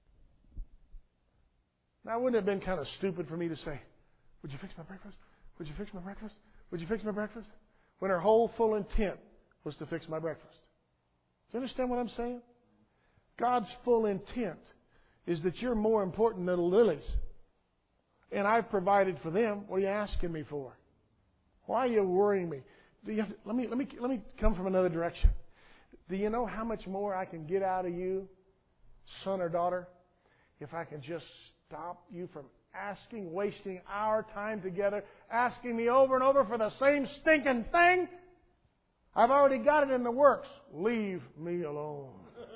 Now, wouldn't it have been kind of stupid for me to say, would you fix my breakfast? Would you fix my breakfast? Would you fix my breakfast? When her whole full intent was to fix my breakfast. Do you understand what I'm saying? God's full intent is that you're more important than the lilies. And I've provided for them. What are you asking me for? Why are you worrying me? Let me come from another direction. Do you know how much more I can get out of you, son or daughter, if I can just stop you from asking, wasting our time together, asking me over and over for the same stinking thing? I've already got it in the works. Leave me alone.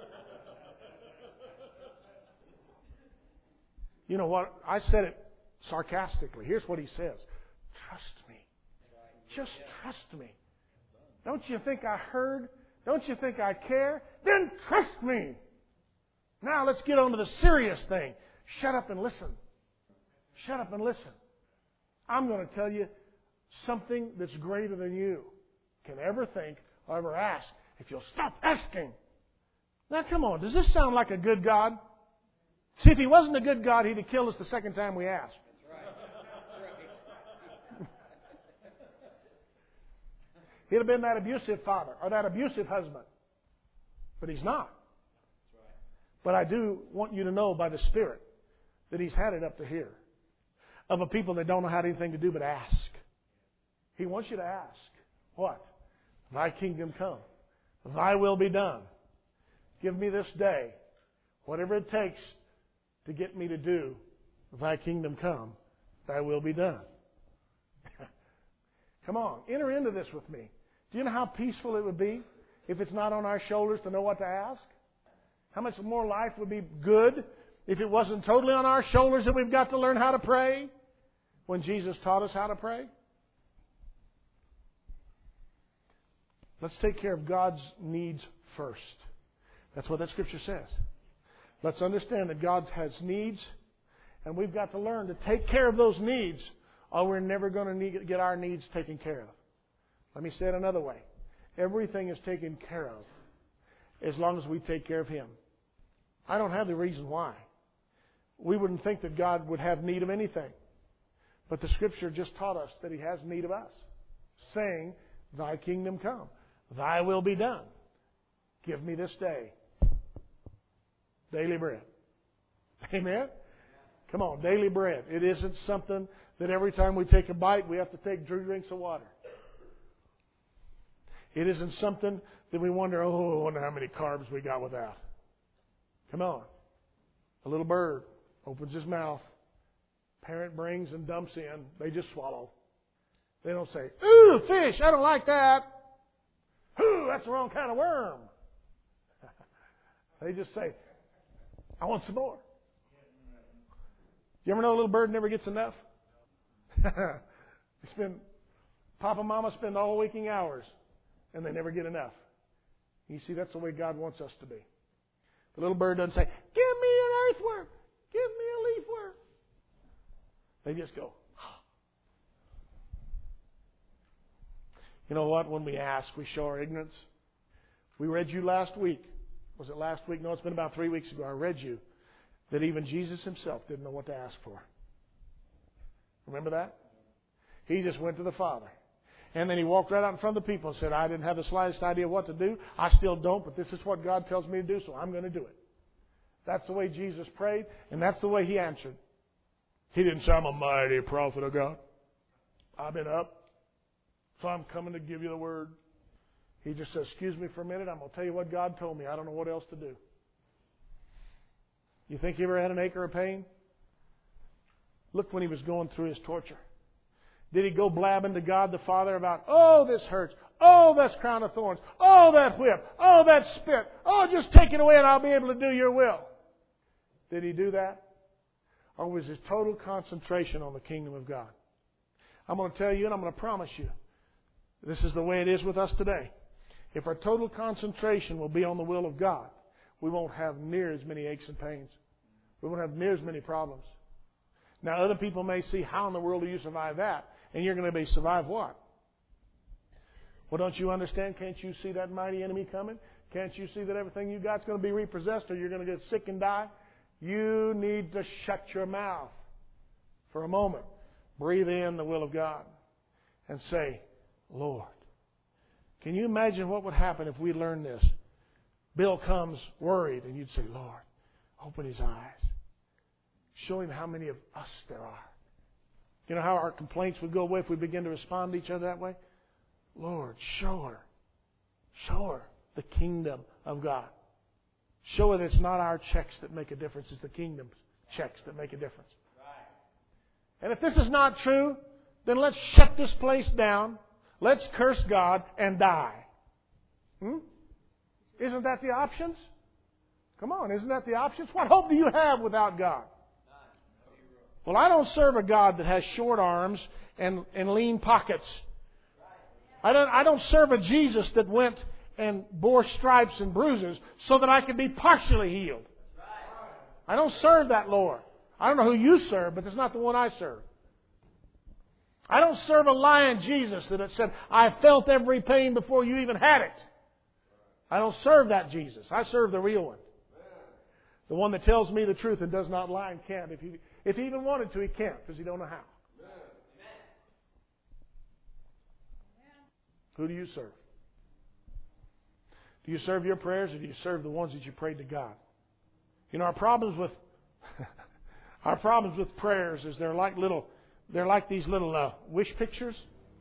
You know what? I said it sarcastically. Here's what he says. Trust me. Just trust me. Don't you think I heard? Don't you think I care? Then trust me. Now let's get on to the serious thing. Shut up and listen. Shut up and listen. I'm going to tell you something that's greater than you can ever think or ever ask if you'll stop asking. Now, come on. Does this sound like a good God? See, if He wasn't a good God, He'd have killed us the second time we asked. He'd have been that abusive father or that abusive husband. But He's not. But I do want you to know by the Spirit that He's had it up to here of a people that don't know how anything to do but ask. He wants you to ask. What? Thy kingdom come. Thy will be done. Give me this day whatever it takes to get me to do. Thy kingdom come. Thy will be done. Come on. Enter into this with me. Do you know how peaceful it would be if it's not on our shoulders to know what to ask? How much more life would be good if it wasn't totally on our shoulders that we've got to learn how to pray when Jesus taught us how to pray? Let's take care of God's needs first. That's what that Scripture says. Let's understand that God has needs, and we've got to learn to take care of those needs, or we're never going to get our needs taken care of. Let me say it another way. Everything is taken care of as long as we take care of Him. I don't have the reason why. We wouldn't think that God would have need of anything. But the Scripture just taught us that He has need of us, saying, Thy kingdom come. Thy will be done. Give me this day daily bread. Amen? Come on, daily bread. It isn't something that every time we take a bite, we have to take 2 drinks of water. It isn't something that we wonder, I wonder how many carbs we got with that. Come on. A little bird opens his mouth. Parent brings and dumps in. They just swallow. They don't say, ooh, fish, I don't like that. Ooh, that's the wrong kind of worm. They just say, I want some more. You ever know a little bird never gets enough? Papa and Mama spend all waking hours, and they never get enough. You see, that's the way God wants us to be. The little bird doesn't say, give me an earthworm. Give me a leafworm. They just go. You know what? When we ask, we show our ignorance. We read you last week. Was it last week? No, it's been about 3 weeks ago. I read you that even Jesus Himself didn't know what to ask for. Remember that? He just went to the Father. And then He walked right out in front of the people and said, I didn't have the slightest idea what to do. I still don't, but this is what God tells me to do, so I'm going to do it. That's the way Jesus prayed, and that's the way He answered. He didn't say, I'm a mighty prophet of God. I've been up, so I'm coming to give you the word. He just says, excuse me for a minute, I'm going to tell you what God told me. I don't know what else to do. You think He ever had an acre of pain? Look when He was going through His torture. Did He go blabbing to God the Father about, oh, this hurts. Oh, that's crown of thorns. Oh, that whip. Oh, that spit. Oh, just take it away and I'll be able to do your will. Did He do that? Or was His total concentration on the kingdom of God? I'm going to tell you and I'm going to promise you, this is the way it is with us today. If our total concentration will be on the will of God, we won't have near as many aches and pains. We won't have near as many problems. Now, other people may see, how in the world do you survive that? And you're going to survive what? Well, don't you understand? Can't you see that mighty enemy coming? Can't you see that everything you got is going to be repossessed or you're going to get sick and die? You need to shut your mouth for a moment. Breathe in the will of God and say, Lord. Can you imagine what would happen if we learned this? Bill comes worried and you'd say, Lord, open his eyes. Show him how many of us there are. You know how our complaints would go away if we begin to respond to each other that way? Lord, show her. Show her the kingdom of God. Show her that it's not our checks that make a difference, it's the kingdom's checks that make a difference. And if this is not true, then let's shut this place down. Let's curse God and die. Isn't that the options? Come on, isn't that the options? What hope do you have without God? Well, I don't serve a God that has short arms and lean pockets. I don't serve a Jesus that went and bore stripes and bruises so that I could be partially healed. I don't serve that Lord. I don't know who you serve, but that's not the one I serve. I don't serve a lying Jesus that said, I felt every pain before you even had it. I don't serve that Jesus. I serve the real one. The one that tells me the truth and does not lie and can't. If he even wanted to, he can't because he don't know how. Who do you serve? Do you serve your prayers or do you serve the ones that you prayed to God? You know, our problems with prayers is they're like these little wish pictures.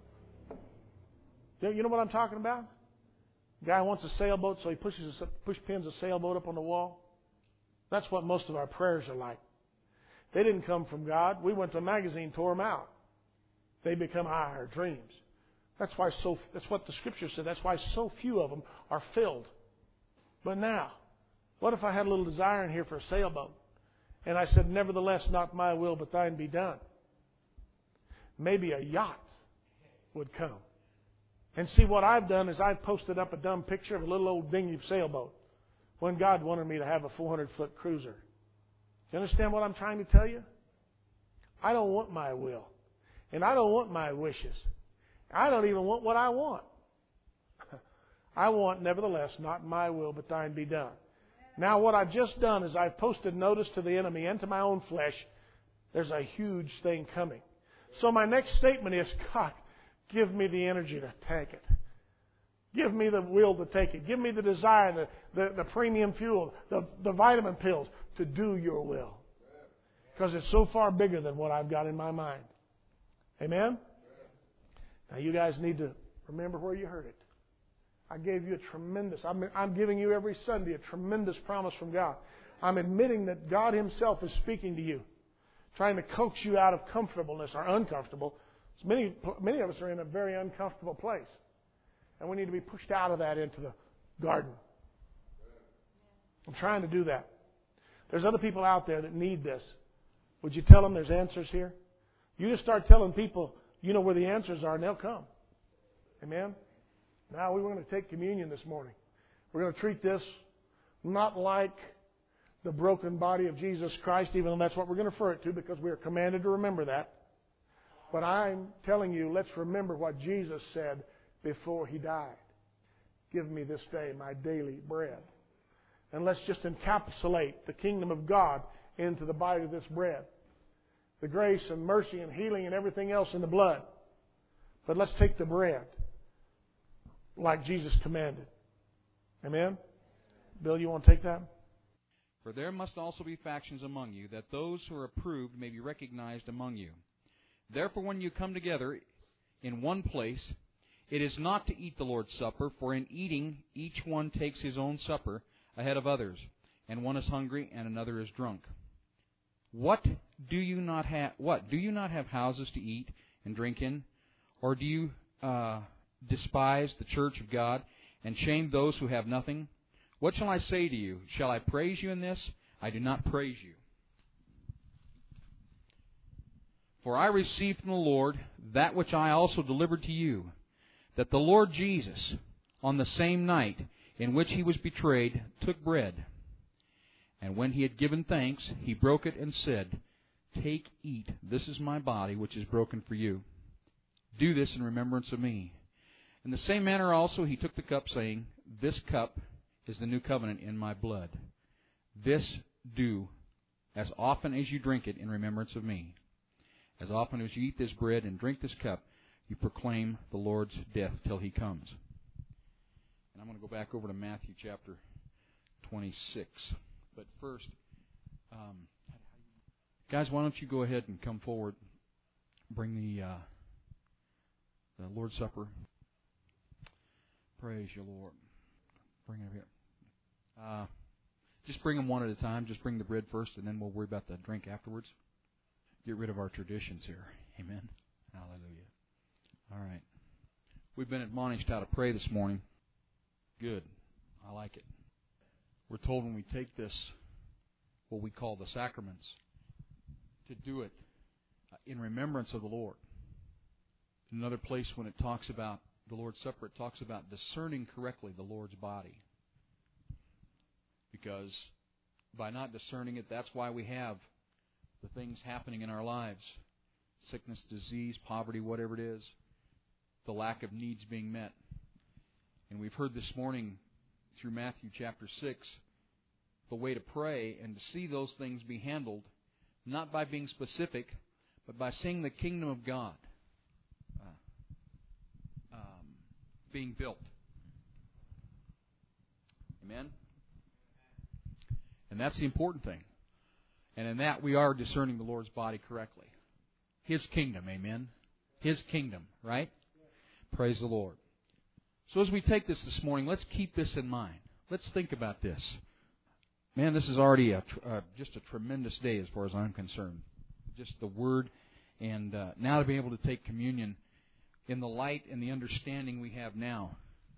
You know what I'm talking about? Guy wants a sailboat, so he push pins a sailboat up on the wall. That's what most of our prayers are like. They didn't come from God. We went to a magazine, tore them out. They become our dreams. That's what the Scripture said. That's why so few of them are filled. But now, what if I had a little desire in here for a sailboat? And I said, nevertheless, not my will, but thine be done. Maybe a yacht would come. And see, what I've done is I've posted up a dumb picture of a little old dingy sailboat when God wanted me to have a 400-foot cruiser. You understand what I'm trying to tell you? I don't want my will. And I don't want my wishes. I don't even want what I want. I want, nevertheless, not my will, but thine be done. Now, what I've just done is I've posted notice to the enemy and to my own flesh, there's a huge thing coming. So my next statement is, God, give me the energy to take it. Give me the will to take it. Give me the desire, the premium fuel, the vitamin pills to do your will. Because it's so far bigger than what I've got in my mind. Amen? Now you guys need to remember where you heard it. I gave you a tremendous, I'm giving you every Sunday a tremendous promise from God. I'm admitting that God Himself is speaking to you, trying to coax you out of comfortableness or uncomfortable. Many of us are in a very uncomfortable place. And we need to be pushed out of that into the garden. I'm trying to do that. There's other people out there that need this. Would you tell them there's answers here? You just start telling people, you know where the answers are, and they'll come. Amen? Now we're going to take communion this morning. We're going to treat this not like the broken body of Jesus Christ, even though that's what we're going to refer it to, because we are commanded to remember that. But I'm telling you, let's remember what Jesus said before He died. Give me this day my daily bread. And let's just encapsulate the kingdom of God into the bite of this bread. The grace and mercy and healing and everything else in the blood. But let's take the bread like Jesus commanded. Amen? Bill, you want to take that? For there must also be factions among you, that those who are approved may be recognized among you. Therefore, when you come together in one place, it is not to eat the Lord's Supper, for in eating each one takes his own supper ahead of others, and one is hungry and another is drunk. What do you not have? What do you not have houses to eat and drink in, or do you despise the church of God and shame those who have nothing? What shall I say to you? Shall I praise you in this? I do not praise you. For I received from the Lord that which I also delivered to you, that the Lord Jesus, on the same night in which He was betrayed, took bread. And when He had given thanks, He broke it and said, Take, eat, this is my body, which is broken for you. Do this in remembrance of me. In the same manner also He took the cup, saying, This cup is the new covenant in my blood. This do as often as you drink it in remembrance of me. As often as you eat this bread and drink this cup, you proclaim the Lord's death till He comes. And I'm going to go back over to Matthew chapter 26. But first, guys, why don't you go ahead and come forward, bring the Lord's Supper. Praise you, Lord. Bring it here. Just bring them one at a time. Just bring the bread first, and then we'll worry about the drink afterwards. Get rid of our traditions here. Amen. Hallelujah. All right. We've been admonished how to pray this morning. Good. I like it. We're told when we take this, what we call the sacraments, to do it in remembrance of the Lord. In another place, when it talks about the Lord's Supper, it talks about discerning correctly the Lord's body. Because by not discerning it, that's why we have the things happening in our lives, sickness, disease, poverty, whatever it is, the lack of needs being met. And we've heard this morning through Matthew chapter 6 the way to pray and to see those things be handled, not by being specific, but by seeing the kingdom of God being built. Amen? And that's the important thing. And in that we are discerning the Lord's body correctly. His kingdom, amen? His kingdom, right? Praise the Lord. So as we take this morning, let's keep this in mind. Let's think about this. Man, this is already just a tremendous day as far as I'm concerned. Just the Word, and now to be able to take communion in the light and the understanding we have now.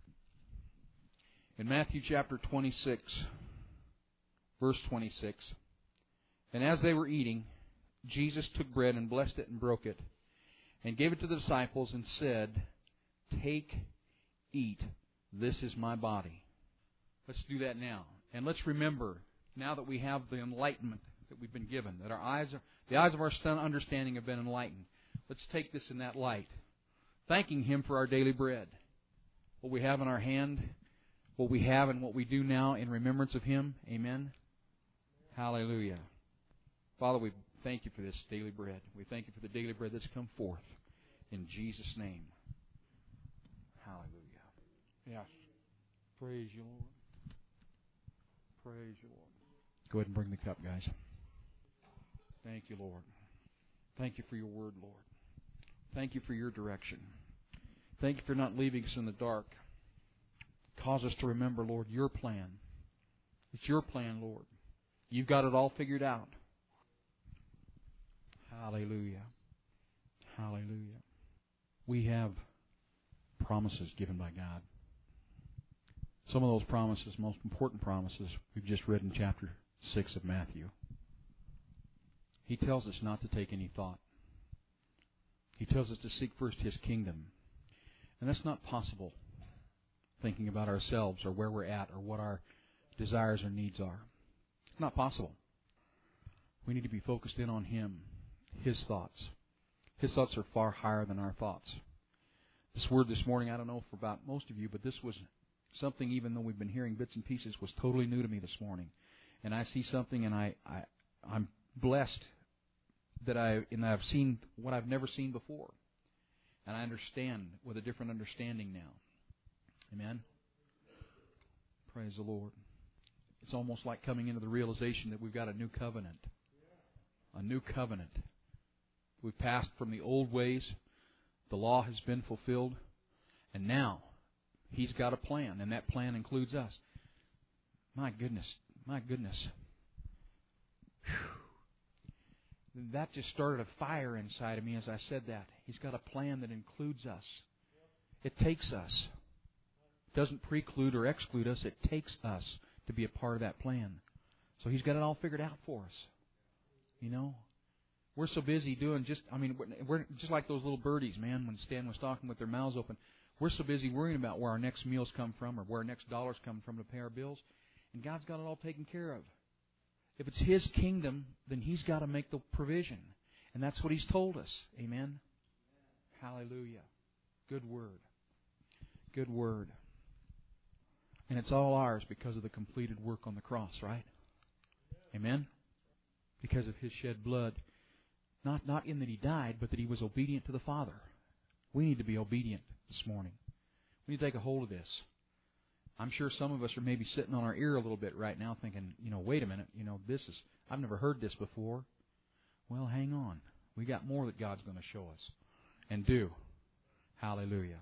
In Matthew chapter 26, verse 26, and as they were eating, Jesus took bread and blessed it and broke it, and gave it to the disciples and said, "Take, eat, this is my body." Let's do that now. And let's remember, now that we have the enlightenment that we've been given, that the eyes of our understanding have been enlightened, let's take this in that light, thanking Him for our daily bread, what we have in our hand, what we have and what we do now in remembrance of Him. Amen. Hallelujah. Father, we thank You for this daily bread. We thank You for the daily bread that's come forth. In Jesus' name. Hallelujah. Yes. Praise You, Lord. Praise You, Lord. Go ahead and bring the cup, guys. Thank You, Lord. Thank You for Your word, Lord. Thank You for Your direction. Thank You for not leaving us in the dark. Cause us to remember, Lord, Your plan. It's Your plan, Lord. You've got it all figured out. Hallelujah. Hallelujah. We have promises given by God. Some of those promises, most important promises, we've just read in chapter 6 of Matthew. He tells us not to take any thought. He tells us to seek first His kingdom. And that's not possible, thinking about ourselves or where we're at or what our desires or needs are. It's not possible. We need to be focused in on Him, His thoughts. His thoughts are far higher than our thoughts. This word this morning, I don't know for about most of you, but this was something, even though we've been hearing bits and pieces, was totally new to me this morning. And I see something, and I'm blessed that I've seen what I've never seen before. And I understand with a different understanding now. Amen? Praise the Lord. It's almost like coming into the realization that we've got a new covenant. A new covenant. We've passed from the old ways. The law has been fulfilled. And now, He's got a plan, and that plan includes us. My goodness. My goodness. Whew. That just started a fire inside of me as I said that. He's got a plan that includes us. It takes us. It doesn't preclude or exclude us. It takes us to be a part of that plan. So He's got it all figured out for us. You know? We're so busy doing we're just like those little birdies, man, when Stan was talking with their mouths open. We're so busy worrying about where our next meals come from or where our next dollars come from to pay our bills. And God's got it all taken care of. If it's His kingdom, then He's got to make the provision. And that's what He's told us. Amen? Hallelujah. Good word. Good word. And it's all ours because of the completed work on the cross, right? Amen? Because of His shed blood. Not in that He died, but that He was obedient to the Father. We need to be obedient this morning. We need to take a hold of this. I'm sure some of us are maybe sitting on our ear a little bit right now thinking, wait a minute, I've never heard this before. Well, hang on. We got more that God's going to show us and do. Hallelujah.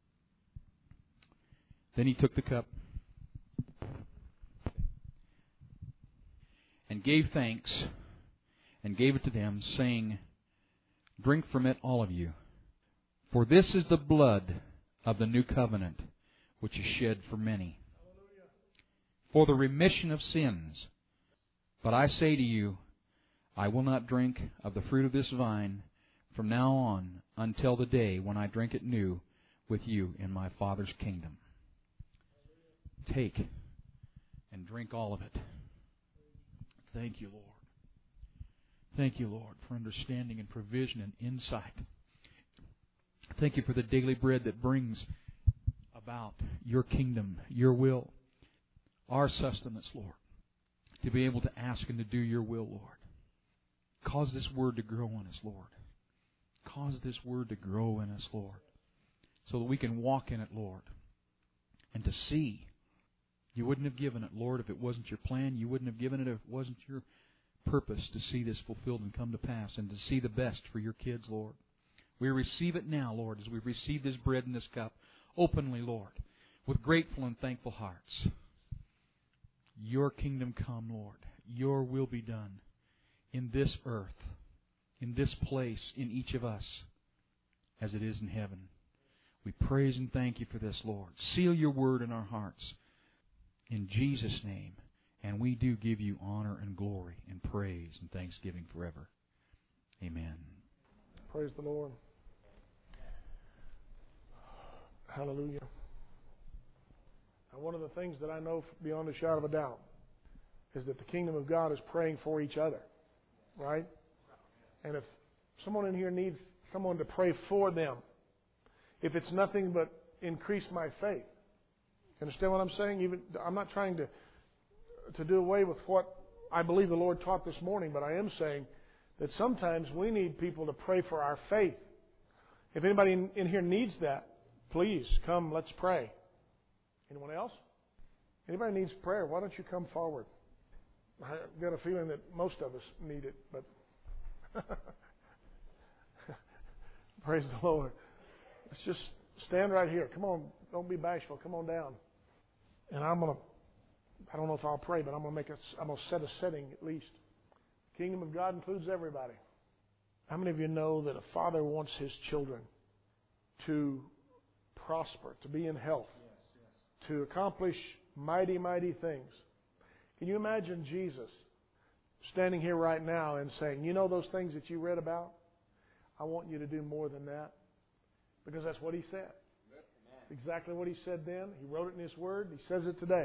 Then He took the cup and gave thanks and gave it to them, saying, "Drink from it, all of you. For this is the blood of the new covenant, which is shed for many, for the remission of sins. But I say to you, I will not drink of the fruit of this vine from now on until the day when I drink it new with you in my Father's kingdom." Take and drink all of it. Thank you, Lord. Thank you, Lord, for understanding and provision and insight. Thank you for the daily bread that brings about your kingdom, your will, our sustenance, Lord, to be able to ask and to do your will, Lord. Cause this word to grow in us, Lord. Cause this word to grow in us, Lord, so that we can walk in it, Lord, and to see. You wouldn't have given it, Lord, if it wasn't your plan. You wouldn't have given it if it wasn't your purpose to see this fulfilled and come to pass and to see the best for your kids, Lord. We receive it now, Lord, as we receive this bread and this cup openly, Lord, with grateful and thankful hearts. Your kingdom come, Lord. Your will be done in this earth, in this place, in each of us, as it is in heaven. We praise and thank you for this, Lord. Seal your word in our hearts. In Jesus' name. And we do give you honor and glory and praise and thanksgiving forever. Amen. Praise the Lord. Hallelujah. Now, one of the things that I know beyond a shadow of a doubt is that the kingdom of God is praying for each other. Right? And if someone in here needs someone to pray for them, if it's nothing but increase my faith. Understand what I'm saying? I'm not trying to do away with what I believe the Lord taught this morning, but I am saying that sometimes we need people to pray for our faith. If anybody in here needs that, please come, let's pray. Anyone else? Anybody needs prayer, why don't you come forward? I've got a feeling that most of us need it, but praise the Lord. Let's just stand right here. Come on, don't be bashful. Come on down. And I don't know if I'll pray, but I'm going to set a setting at least. The kingdom of God includes everybody. How many of you know that a father wants his children to prosper, to be in health, to accomplish mighty, mighty things? Can you imagine Jesus standing here right now and saying, you know those things that you read about? I want you to do more than that. Because that's what He said. It's exactly what He said then. He wrote it in His Word. He says it today.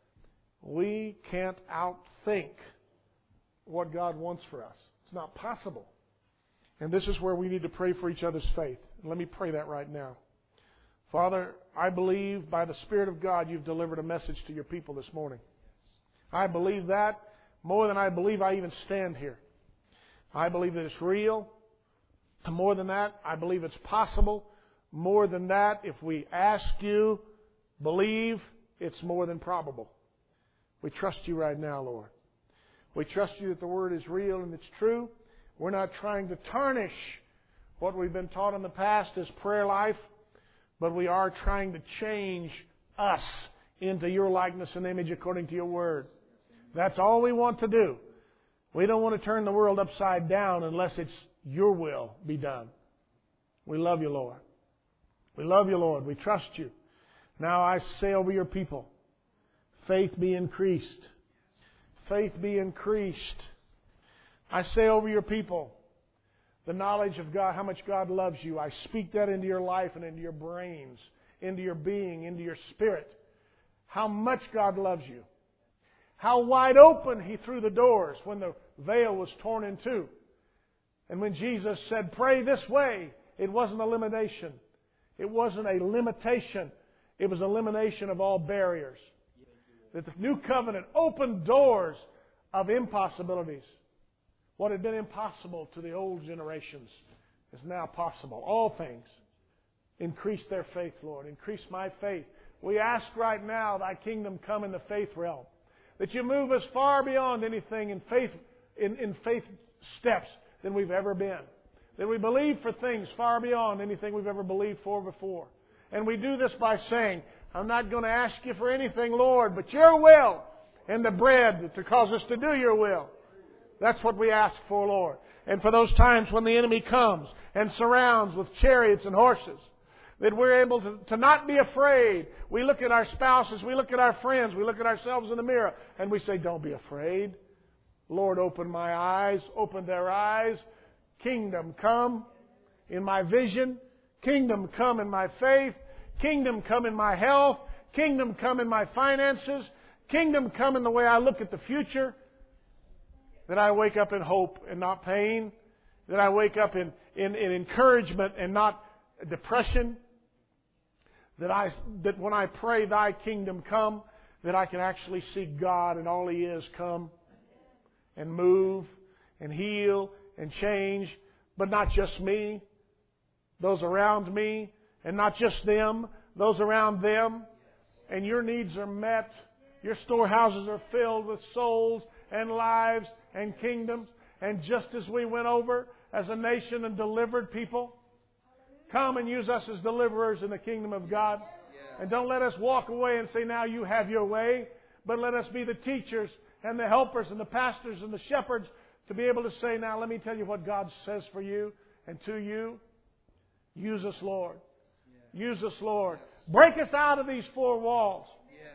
We can't outthink what God wants for us. It's not possible. And this is where we need to pray for each other's faith. Let me pray that right now. Father, I believe by the Spirit of God you've delivered a message to your people this morning. I believe that more than I believe I even stand here. I believe that it's real. More than that, I believe it's possible. More than that, if we ask you, believe, it's more than probable. We trust you right now, Lord. We trust you that the Word is real and it's true. We're not trying to tarnish what we've been taught in the past as prayer life, but we are trying to change us into your likeness and image according to your Word. That's all we want to do. We don't want to turn the world upside down unless it's your will be done. We love you, Lord. We love you, Lord. We trust you. Now I say over your people, faith be increased. Faith be increased. I say over your people, the knowledge of God, how much God loves you. I speak that into your life and into your brains, into your being, into your spirit. How much God loves you. How wide open He threw the doors when the veil was torn in two. And when Jesus said, pray this way, it wasn't a limitation. It wasn't a limitation. It was elimination of all barriers. That the new covenant opened doors of impossibilities. What had been impossible to the old generations is now possible. All things. Increase their faith, Lord. Increase my faith. We ask right now, Thy kingdom come in the faith realm. That you move us far beyond anything in faith steps than we've ever been. That we believe for things far beyond anything we've ever believed for before. And we do this by saying, I'm not going to ask you for anything, Lord, but your will and the bread to cause us to do your will. That's what we ask for, Lord. And for those times when the enemy comes and surrounds with chariots and horses, that we're able to not be afraid. We look at our spouses, we look at our friends, we look at ourselves in the mirror, and we say, don't be afraid. Lord, open my eyes, open their eyes. Kingdom come in my vision. Kingdom come in my faith. Kingdom come in my health. Kingdom come in my finances. Kingdom come in the way I look at the future. that I wake up in hope and not pain, that I wake up in encouragement and not depression, that when I pray, Thy kingdom come, that I can actually see God and all He is come and move and heal and change, but not just me, those around me, and not just them, those around them. And your needs are met. Your storehouses are filled with souls and lives and kingdoms. And just as we went over as a nation and delivered people, come and use us as deliverers in the kingdom of God. And don't let us walk away and say, now you have your way. But let us be the teachers and the helpers and the pastors and the shepherds to be able to say, now let me tell you what God says for you and to you. Use us, Lord. Use us, Lord. Break us out of these four walls.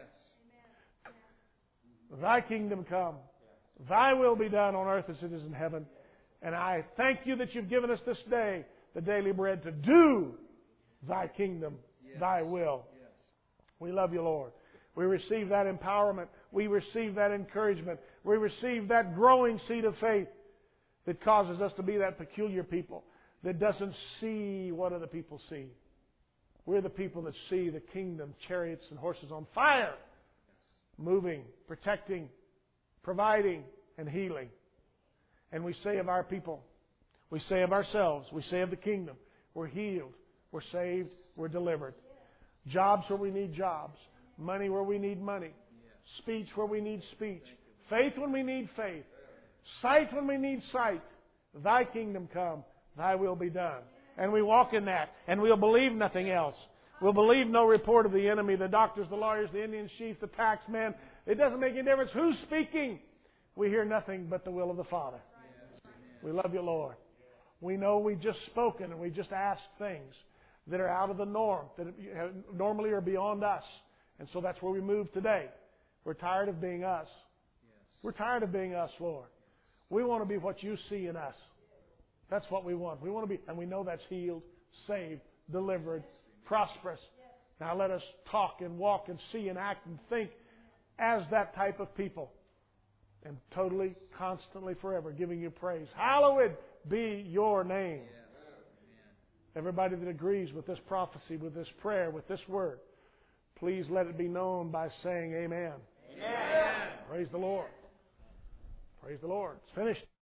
Thy kingdom come. Thy will be done on earth as it is in heaven. And I thank you that you've given us this day the daily bread to do Thy kingdom, Thy will. We love you, Lord. We receive that empowerment. We receive that encouragement. We receive that growing seed of faith that causes us to be that peculiar people that doesn't see what other people see. We're the people that see the kingdom, chariots and horses on fire, moving, protecting, providing, and healing. And we say of our people, we say of ourselves, we say of the kingdom, we're healed, we're saved, we're delivered. Jobs where we need jobs. Money where we need money. Speech where we need speech. Faith when we need faith. Sight when we need sight. Thy kingdom come. Thy will be done. And we walk in that. And we'll believe nothing else. We'll believe no report of the enemy, the doctors, the lawyers, the Indian chief, the tax man. It doesn't make any difference who's speaking. We hear nothing but the will of the Father. We love you, Lord. We know we've just spoken and we just asked things that are out of the norm, that normally are beyond us. And so that's where we move today. We're tired of being us. We're tired of being us, Lord. We want to be what you see in us. That's what we want. We want to be, and we know that's healed, saved, delivered, prosperous. Now let us talk and walk and see and act and think as that type of people. And totally, constantly, forever giving you praise. Hallowed be your name. Everybody that agrees with this prophecy, with this prayer, with this word, please let it be known by saying amen. Amen. Praise the Lord. Praise the Lord. It's finished.